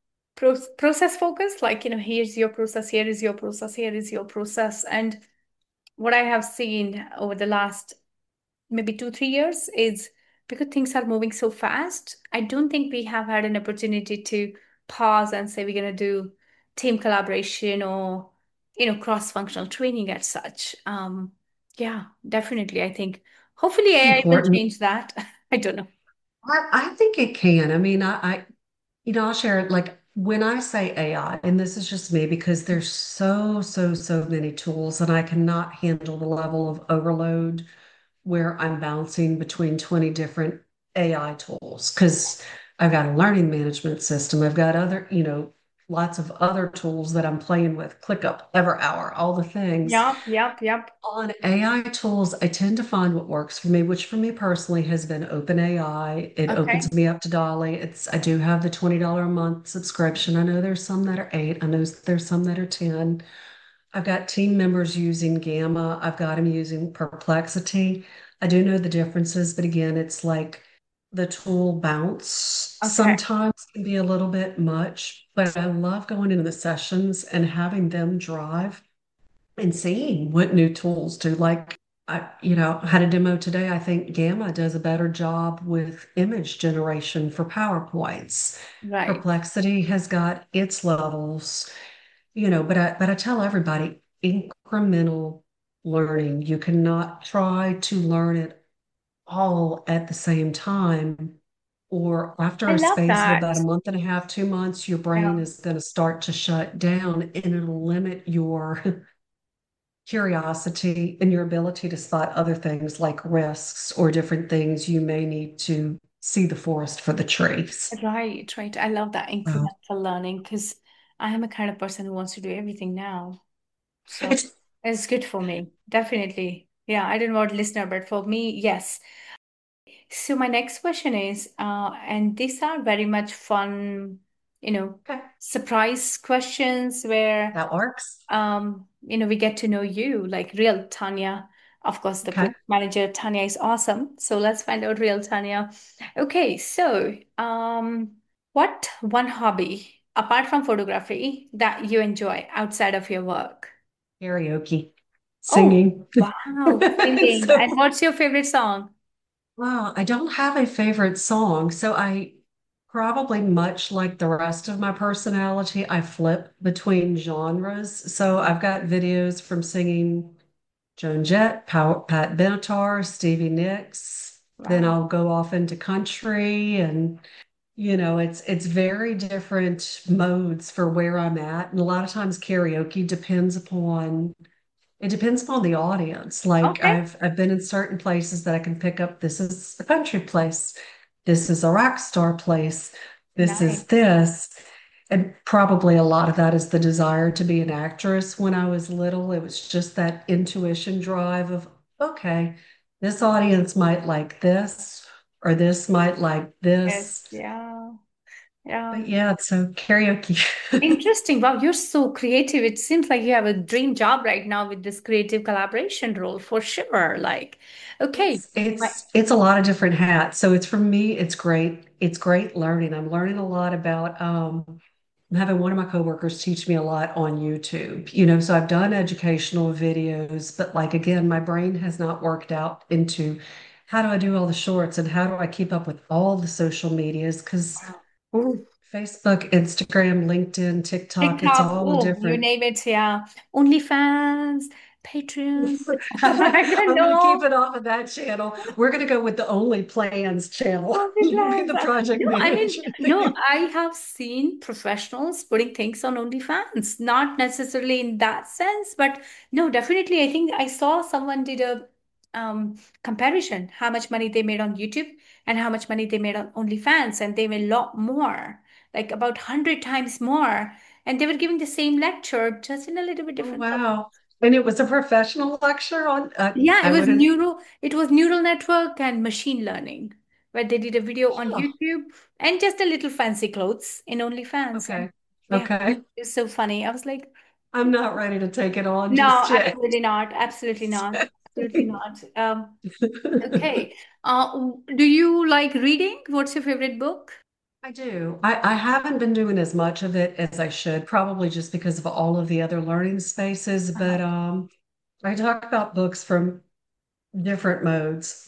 process focused, like, here's your process, here is your process, here is your process. And what I have seen over the last maybe 2, 3 years is because things are moving so fast, I don't think we have had an opportunity to pause and say we're going to do team collaboration or, cross-functional training as such. Yeah, definitely. I think hopefully AI will important. change that. I don't know. I think it can. I mean, I'll share it like when I say AI, and this is just me because there's so many tools, and I cannot handle the level of overload where I'm bouncing between 20 different AI tools because I've got a learning management system. I've got other, lots of other tools that I'm playing with, ClickUp, EverHour, all the things. Yep, yep, yep. On AI tools, I tend to find what works for me, which for me personally has been OpenAI. It Okay. opens me up to Dolly. I do have the $20 a month subscription. I know there's some that are 8. I know there's some that are 10. I've got team members using Gamma. I've got them using Perplexity. I do know the differences, but again, it's like the tool bounce Okay. sometimes can be a little bit much, but I love going into the sessions and having them drive and seeing what new tools do. Like had a demo today. I think Gamma does a better job with image generation for PowerPoints. Right. Perplexity has got its levels, but I tell everybody incremental learning. You cannot try to learn it all at the same time. Or after I a love space of that. about a month and a half, 2 months, your brain Yeah. is going to start to shut down and it'll limit your curiosity and your ability to spot other things like risks or different things you may need to see the forest for the trees. Right, right. I love that So incremental learning because I am a kind of person who wants to do everything now. So it's it's good for me. Definitely. Yeah, I don't know what listener, but for me, yes. So my next question is, and these are very much fun, you know, okay. surprise questions where That works. we get to know you, like real Tanya. Of course, the Okay. project manager, Tanya, is awesome. So let's find out real Tanya. Okay, so what one hobby, apart from photography, that you enjoy outside of your work? Karaoke, Oh, singing. wow, singing. So, And what's your favorite song? well, I don't have a favorite song. So I probably much like the rest of my personality, I flip between genres. So I've got videos from singing Joan Jett, Pat Benatar, Stevie Nicks. Then Wow. I'll go off into country and it's very different modes for where I'm at. And a lot of times karaoke depends upon the audience. Like Okay. I've been in certain places that I can pick up, this is a country place, this is a rock star place. this Nice. is this. And probably a lot of that is the desire to be an actress. When I was little, it was just that intuition drive of, okay, this audience might like this, or this might like Yes. this. Yeah. Yeah. But yeah, so karaoke. Interesting. Wow, you're so creative. It seems like you have a dream job right now with this creative collaboration role for sure. Like, okay. It's Right. it's it's a lot of different hats. So it's for me, it's great. It's great learning. I'm learning a lot about I'm having one of my coworkers teach me a lot on YouTube. So I've done educational videos, but like again, my brain has not worked out into how do I do all the shorts and how do I keep up with all the social medias? Because Wow. Ooh, Facebook, Instagram, LinkedIn, TikTok, it's TikTok, all a oh, you different. name it. Yeah. OnlyFans, Patreon. I don't I'm going to keep know. it off of that channel. We're going to go with the Only Plans channel. You be OnlyFans. the project No, I mean, manager no, there. I have seen professionals putting things on OnlyFans, not necessarily in that sense, but no, definitely. I think I saw someone did a comparison, how much money they made on YouTube and how much money they made on OnlyFans, and they made a lot more, like about 100 times more. And they were giving the same lecture, just in a little bit Oh, different. wow. And it was a professional lecture on, Yeah, I wouldn't. it was neural network and machine learning, where they did a video on Oh, YouTube and just a little fancy clothes in OnlyFans. And okay. yeah, Okay. it's so funny. I was like, I'm not ready to take it on no, just yet. absolutely not. Absolutely not. Absolutely not. Okay. Do you like reading? What's your favorite book? I do. I haven't been doing as much of it as I should, probably just because of all of the other learning spaces. Uh-huh. But I talk about books from different modes.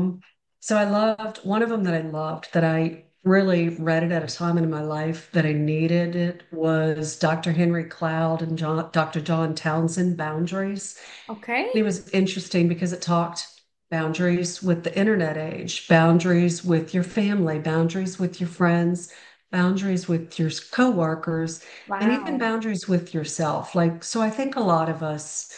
So I loved one of them that I loved that I really read it at a time in my life that I needed it was Dr. Henry Cloud and Dr. John Townsend, Boundaries. Okay. It was interesting because it talked boundaries with the internet age, boundaries with your family, boundaries with your friends, boundaries with your coworkers, and even Wow. boundaries with yourself. Like, so I think a lot of us,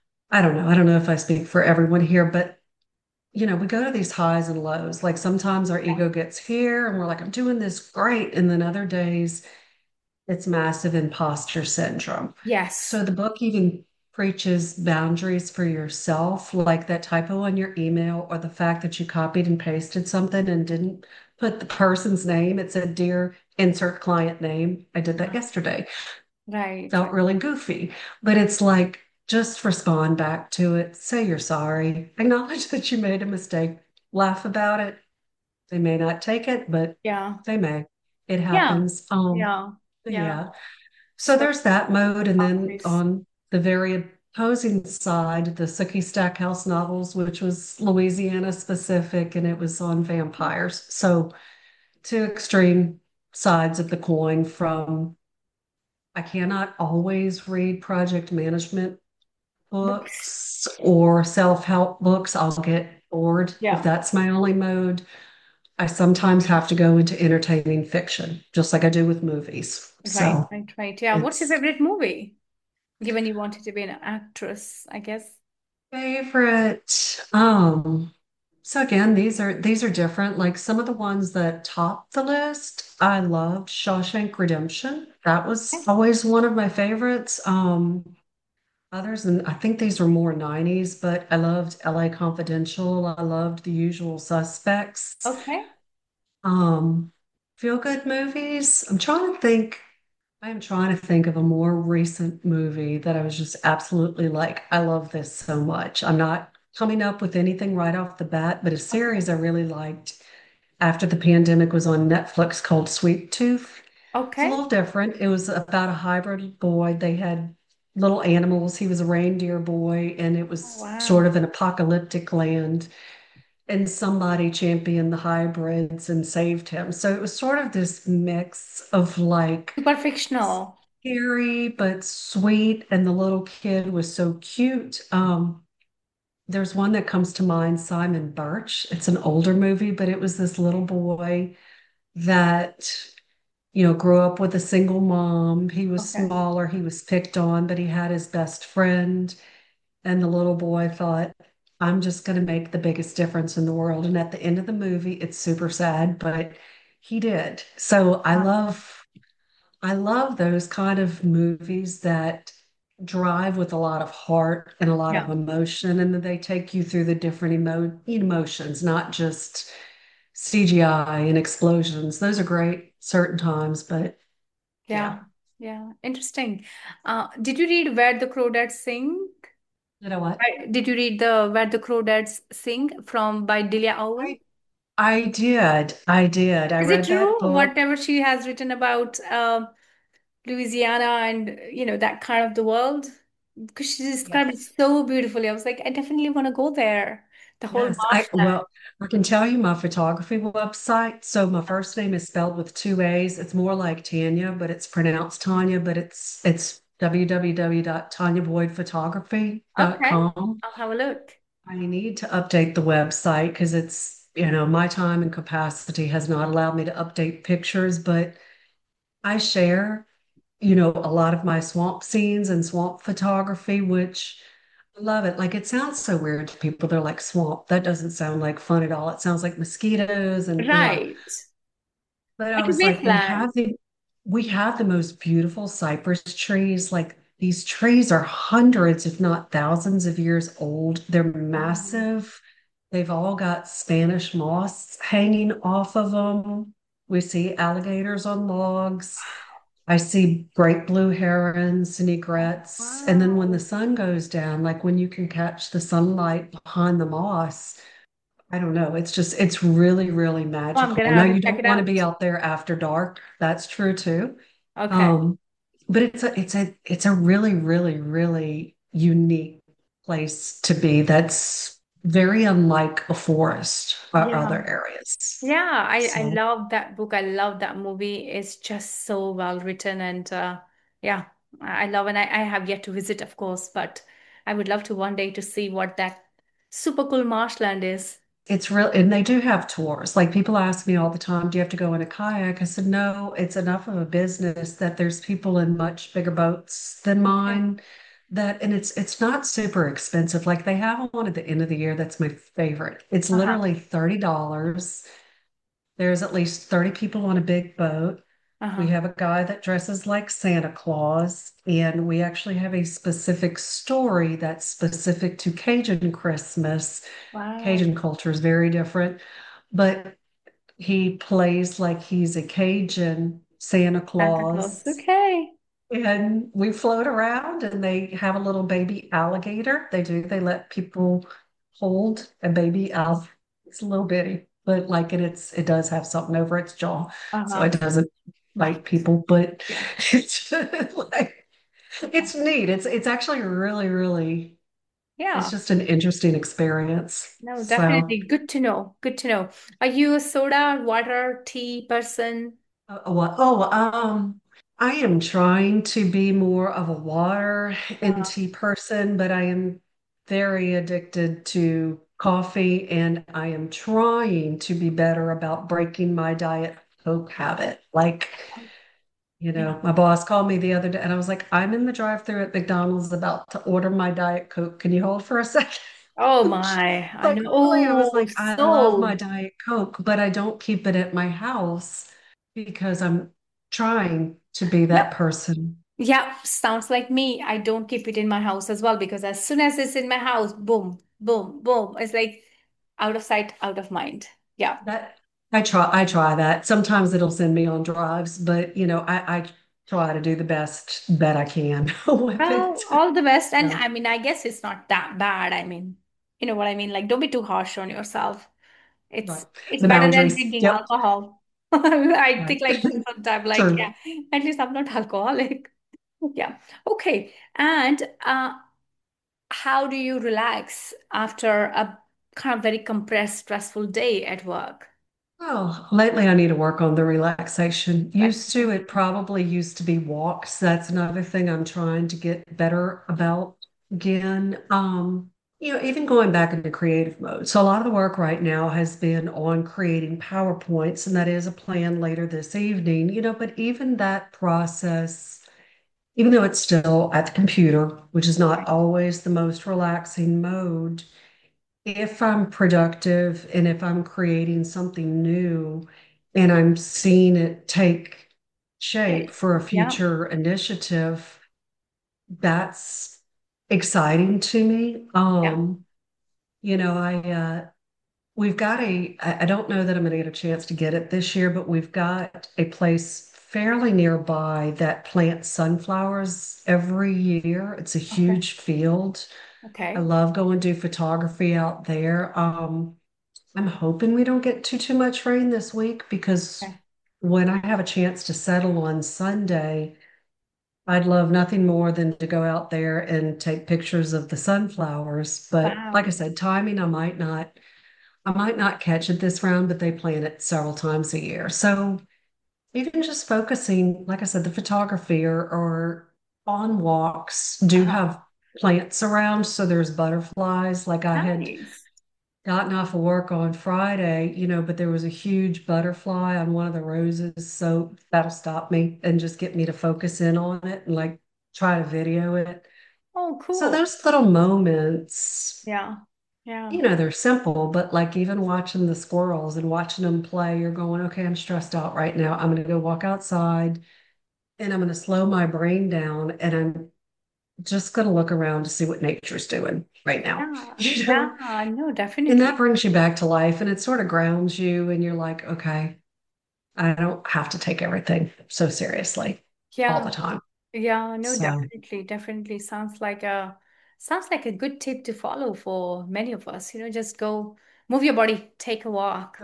I don't know if I speak for everyone here, but we go to these highs and lows. Like sometimes our ego gets here and we're like, I'm doing this great. And then other days it's massive imposter syndrome. Yes. So the book even preaches boundaries for yourself, like that typo on your email or the fact that you copied and pasted something and didn't put the person's name. It said, Dear insert client name. I did that yesterday. Right. Felt really goofy, but it's like, just respond back to it, say you're sorry, acknowledge that you made a mistake, laugh about it. They may not take it, but Yeah. they may. It Yeah. happens. Yeah. But Yeah. yeah. So So there's that mode. And then boundaries. on the very opposing side, the Sookie Stackhouse novels, which was Louisiana specific, and it was on vampires. So two extreme sides of the coin from I cannot always read project management Books. books or self-help books. I'll get bored if Yeah. that's my only mode. I sometimes have to go into entertaining fiction, just like I do with movies. Right, So right, right. Yeah. What's your it's favorite movie? Given you wanted to be an actress, I guess. favorite. So again, these are different. Like some of the ones that top the list, I loved Shawshank Redemption. That was Okay. always one of my favorites. Others, and I think these were more 90s, but I loved LA Confidential. I loved The Usual Suspects. Okay. Um, Feel good movies. I am trying to think of a more recent movie that I was just absolutely like, I love this so much. I'm not coming up with anything right off the bat, but a Okay. series I really liked after the pandemic was on Netflix called Sweet Tooth. It's a Okay. little different. It was about a hybrid boy. They had little animals. He was a reindeer boy, and it Oh, was sort wow. of an apocalyptic land. And somebody championed the hybrids and saved him. So it was sort of this mix of like Super fictional. scary but sweet. And the little kid was so cute. There's one that comes to mind, Simon Birch. It's an older movie, but it was this little boy that grew up with a single mom. He was Okay. smaller, he was picked on, but he had his best friend. And the little boy thought, I'm just going to make the biggest difference in the world. And at the end of the movie, it's super sad, but he did. So Wow. I love those kind of movies that drive with a lot of heart and a lot of Yeah. emotion, and then they take you through the different emotions, not just CGI and explosions. Those are great certain times, but Yeah. yeah. Yeah. Interesting. Did you read Where the Crawdads Sing? You know what? Did you read the Where the Crawdads Sing from by Delia Owen? I I did. I did. I Is it read that true? book. Whatever she has written about Louisiana and that kind of the world? Because she described it Yes. so beautifully. I was like, I definitely want to go there. The whole Yes, marshland. I can tell you my photography website. So my first name is spelled with two A's. It's more like Tanya, but it's pronounced Tanya, but it's Okay, www.tanyaboydphotography.com. I'll have a look. I need to update the website because my time and capacity has not allowed me to update pictures, but I share, a lot of my swamp scenes and swamp photography, which I love it. Like it sounds so weird to people. They're like swamp. That doesn't sound like fun at all. It sounds like mosquitoes and ugh. Right. But I Like a was like, wasteland. we have the most beautiful cypress trees. Like these trees are hundreds, if not thousands of years old. They're Wow. massive. They've all got Spanish moss hanging off of them. We see alligators on logs. I see great blue herons and egrets. And then when the Wow. sun goes down, like when you can catch the sunlight behind the moss, I don't know. It's really, really Oh, I'm magical. gonna Now have to you check don't it want to out. be out there after dark. That's true too. Okay. Um, but it's a really, really, really unique place to be. That's very unlike a forest or Yeah. other areas. Yeah, I So love that book. I love that movie. It's just so well written and yeah, I love and I have yet to visit, of course, but I would love to one day to see what that super cool marshland is. it's real, and they do have tours. Like people ask me all the time, do you have to go in a kayak? I said, no, it's enough of a business that there's people in much bigger boats than Okay. mine and it's not super expensive. Like they have one at the end of the year that's my favorite. It's Uh-huh. literally $30. There's at least 30 people on a big boat. We Uh-huh. have a guy that dresses like Santa Claus, and we actually have a specific story that's specific to Cajun Christmas. Wow. Cajun culture is very different, but he plays like he's a Cajun Santa Santa Claus. Claus. Okay. And we float around, and they have a little baby alligator. They do, they let people hold a baby alligator. It's a little bitty, but like it does have something over its jaw, so Uh-huh. it doesn't Right. bite people. But Yeah. it's like it's neat. It's actually really, really, it's Yeah. just an interesting experience. No, So. definitely. Good to know. Good to know. Are you a soda, water, tea person? I am trying to be more of a water and Uh, tea person, but I am very addicted to coffee, and I am trying to be better about breaking my Diet Coke habit. Like, yeah. my boss called me the other day and I was like, I'm in the drive-through at McDonald's about to order my Diet Coke. Can you hold for a second? Oh my, I Like, know. really, I was Oh, like, I love my so Diet Coke, but I don't keep it at my house because I'm trying to be that yep. person. Yeah, sounds like me. I don't keep it in my house as well because as soon as it's in my house, boom, boom, boom. It's like out of sight, out of mind. Yeah. That I try that. Sometimes it'll send me on drives, but I try to do the best that I can with Well, it. all the best. And So, I mean, I guess it's not that bad. I mean, you know what I mean? Like, don't be too harsh on yourself. right. It's The better than boundaries. drinking Yep. alcohol. I Right. think like that sometimes, like, True. yeah, at least I'm not alcoholic. Yeah. Okay. And how do you relax after a kind of very compressed, stressful day at work? Well, lately I need to work on the relaxation. Relaxation. It probably used to be walks. That's another thing I'm trying to get better about again. Even going back into creative mode. So a lot of the work right now has been on creating PowerPoints, and that is a plan later this evening, but even that process, even though it's still at the computer, which is not always the most relaxing mode, if I'm productive and if I'm creating something new, and I'm seeing it take shape Okay. for a Yeah. future initiative. That's exciting to me. Yeah. We've got I don't know that I'm going to get a chance to get it this year, but we've got a place fairly nearby that plants sunflowers every year. It's a Okay. huge field. I Okay. love going to do photography out there. I'm hoping we don't get too much rain this week because Okay. when I have a chance to settle on Sunday, I'd love nothing more than to go out there and take pictures of the sunflowers. But like I Wow. said, timing, I might not catch it this round, but they plant it several times a year. So even just focusing, like I said, the photography or on walks do Uh-huh. have plants around. So there's butterflies. Like I had Nice. gotten off of work on Friday, but there was a huge butterfly on one of the roses. So that'll stop me and just get me to focus in on it and like try to video it. Oh, So cool. those little moments, Yeah. Yeah. they're simple, but like even watching the squirrels and watching them play, you're going, okay, I'm stressed out right now. I'm going to go walk outside and I'm going to slow my brain down and I'm just going to look around to see what nature's doing right now. Yeah. You know, Yeah. No, and that definitely. brings you back to life and it sort of grounds you and you're like, okay, I don't have to take everything so seriously all Yeah. the time. Yeah. No, So definitely. Definitely sounds like a good tip to follow for many of us. Just go move your body, take a walk.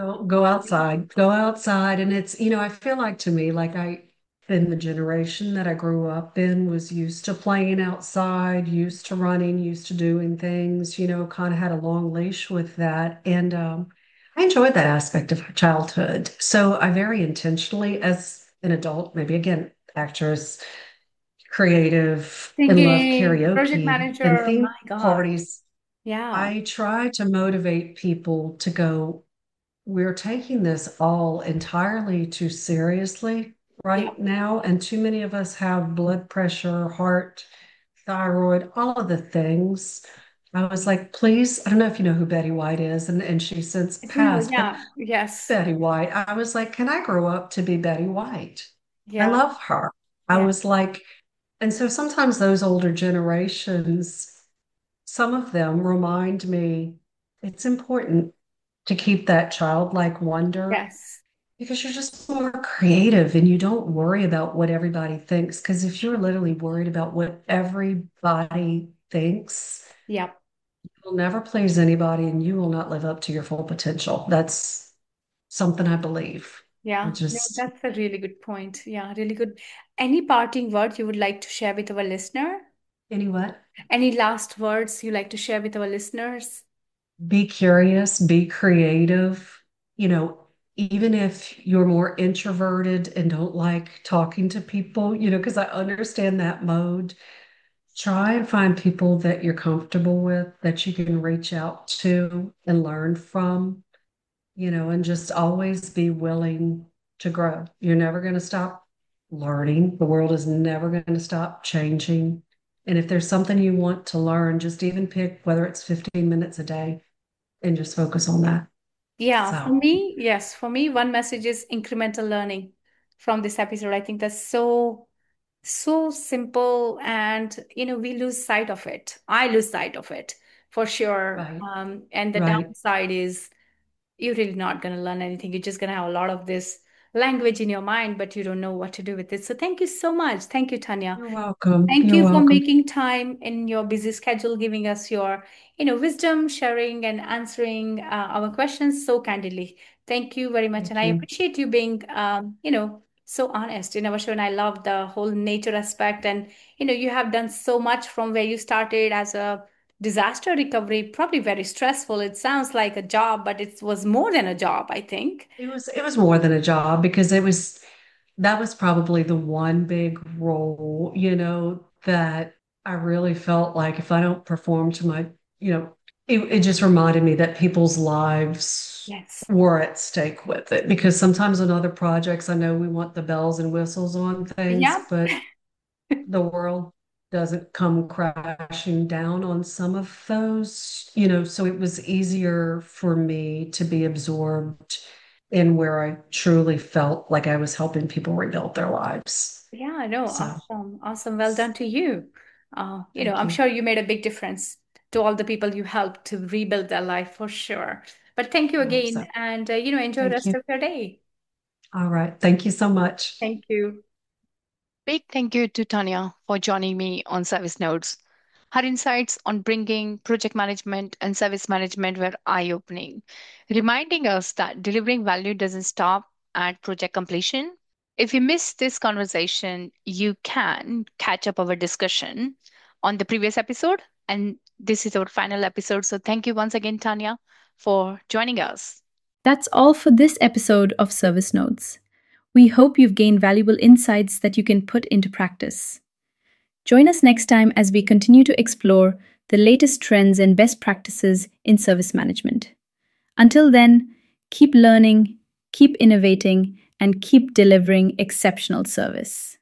go outside. And it's, I feel like to me, like in the generation that I grew up in was used to playing outside, used to running, used to doing things, kind of had a long leash with that. And I enjoyed that aspect of childhood. So I very intentionally, as an adult, maybe again, actress, creative, and love Singing, project karaoke and manager. theme My God. parties. Yeah. I try to motivate people to go, we're taking this all entirely too seriously Yeah. right now. And too many of us have blood pressure, heart, thyroid, all of the things. I was like, please, I don't know if you know who Betty White is, and she's since I do know. passed, but Yeah. Yes. Betty White, I was like, can I grow up to be Betty White? I Yeah. love her. I Yeah. was like, and so sometimes those older generations, some of them remind me it's important to keep that childlike wonder Yes. because you're just more creative and you don't worry about what everybody thinks. Because if you're literally worried about what everybody thinks, Yep. you'll never please anybody and you will not live up to your full potential. That's something I believe. I Yeah. No, just, that's a really good point. Yeah, really good. Any parting words you would like to share with our listener? anyway, Any last words you like to share with our listeners? be curious, be creative, even if you're more introverted and don't like talking to people, because I understand that mode. Try and find people that you're comfortable with, that you can reach out to and learn from, and just always be willing to grow. You're never going to stop learning. The world is never going to stop changing. And if there's something you want to learn, just even pick whether it's 15 minutes a day and just focus on that. Yeah, for So, me, yes, for me, one message is incremental learning from this episode. I think that's so simple, and we lose sight of it. I lose sight of it for sure. right, And the right. downside is you're really not going to learn anything. You're just going to have a lot of this language in your mind, but you don't know what to do with it. So thank you so much. Thank you, Tanya. You're welcome. Thank You're you for welcome. making time in your busy schedule, giving us your, wisdom, sharing and answering our questions so candidly. Thank you very much, and Thank I you. appreciate you being, so honest in our show. And I love the whole nature aspect. And you have done so much from where you started as a disaster recovery, probably very stressful. It sounds like a job, but it was more than a job, I think. It was more than a job because that was probably the one big role, that I really felt like if I don't perform to my, it just reminded me that people's lives Yes. were at stake with it. Because sometimes on other projects, I know we want the bells and whistles on things, Yeah. but the world doesn't come crashing down on some of those, so it was easier for me to be absorbed and where I truly felt like I was helping people rebuild their lives. Yeah, no, So awesome. Awesome. Well done to you. thank I'm you. sure you made a big difference to all the people you helped to rebuild their life for sure. But thank you I hope again so. and, enjoy the Thank rest you. of your day. All right. Thank you so much. Thank you. Big thank you to Tanya for joining me on Service Notes. Her insights on bringing project management and service management were eye opening, reminding us that delivering value doesn't stop at project completion. If you missed this conversation, you can catch up our discussion on the previous episode. And this is our final episode. So thank you once again, Tanya, for joining us. That's all for this episode of Service Notes. We hope you've gained valuable insights that you can put into practice. Join us next time as we continue to explore the latest trends and best practices in service management. Until then, keep learning, keep innovating, and keep delivering exceptional service.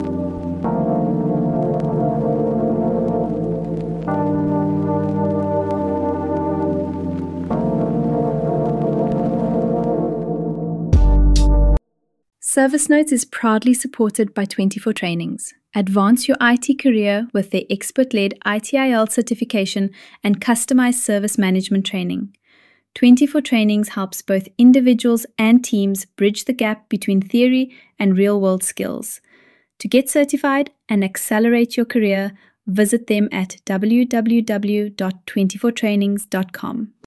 Service Notes is proudly supported by 24 Trainings. Advance your IT career with their expert-led ITIL certification and customized service management training. 24 Trainings helps both individuals and teams bridge the gap between theory and real-world skills. To get certified and accelerate your career, visit them at www.24trainings.com.